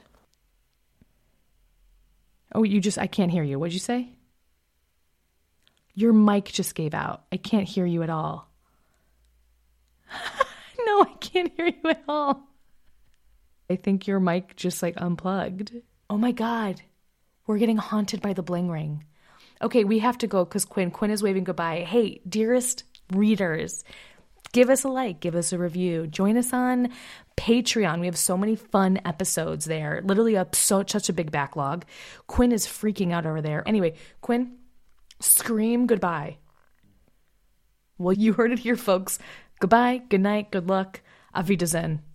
Speaker 2: Oh, you just, I can't hear you. What'd you say? Your mic just gave out. I can't hear you at all. No, I can't hear you at all. I think your mic just like unplugged. Oh my God. We're getting haunted by the bling ring. Okay, we have to go because Quinn, Quinn is waving goodbye. Hey, dearest readers, give us a like, give us a review. Join us on Patreon. We have so many fun episodes there. Literally a, so, such a big backlog. Quinn is freaking out over there. Anyway, Quinn, scream goodbye. Well, you heard it here, folks. Goodbye, good night, good luck. Auf Wiedersehen.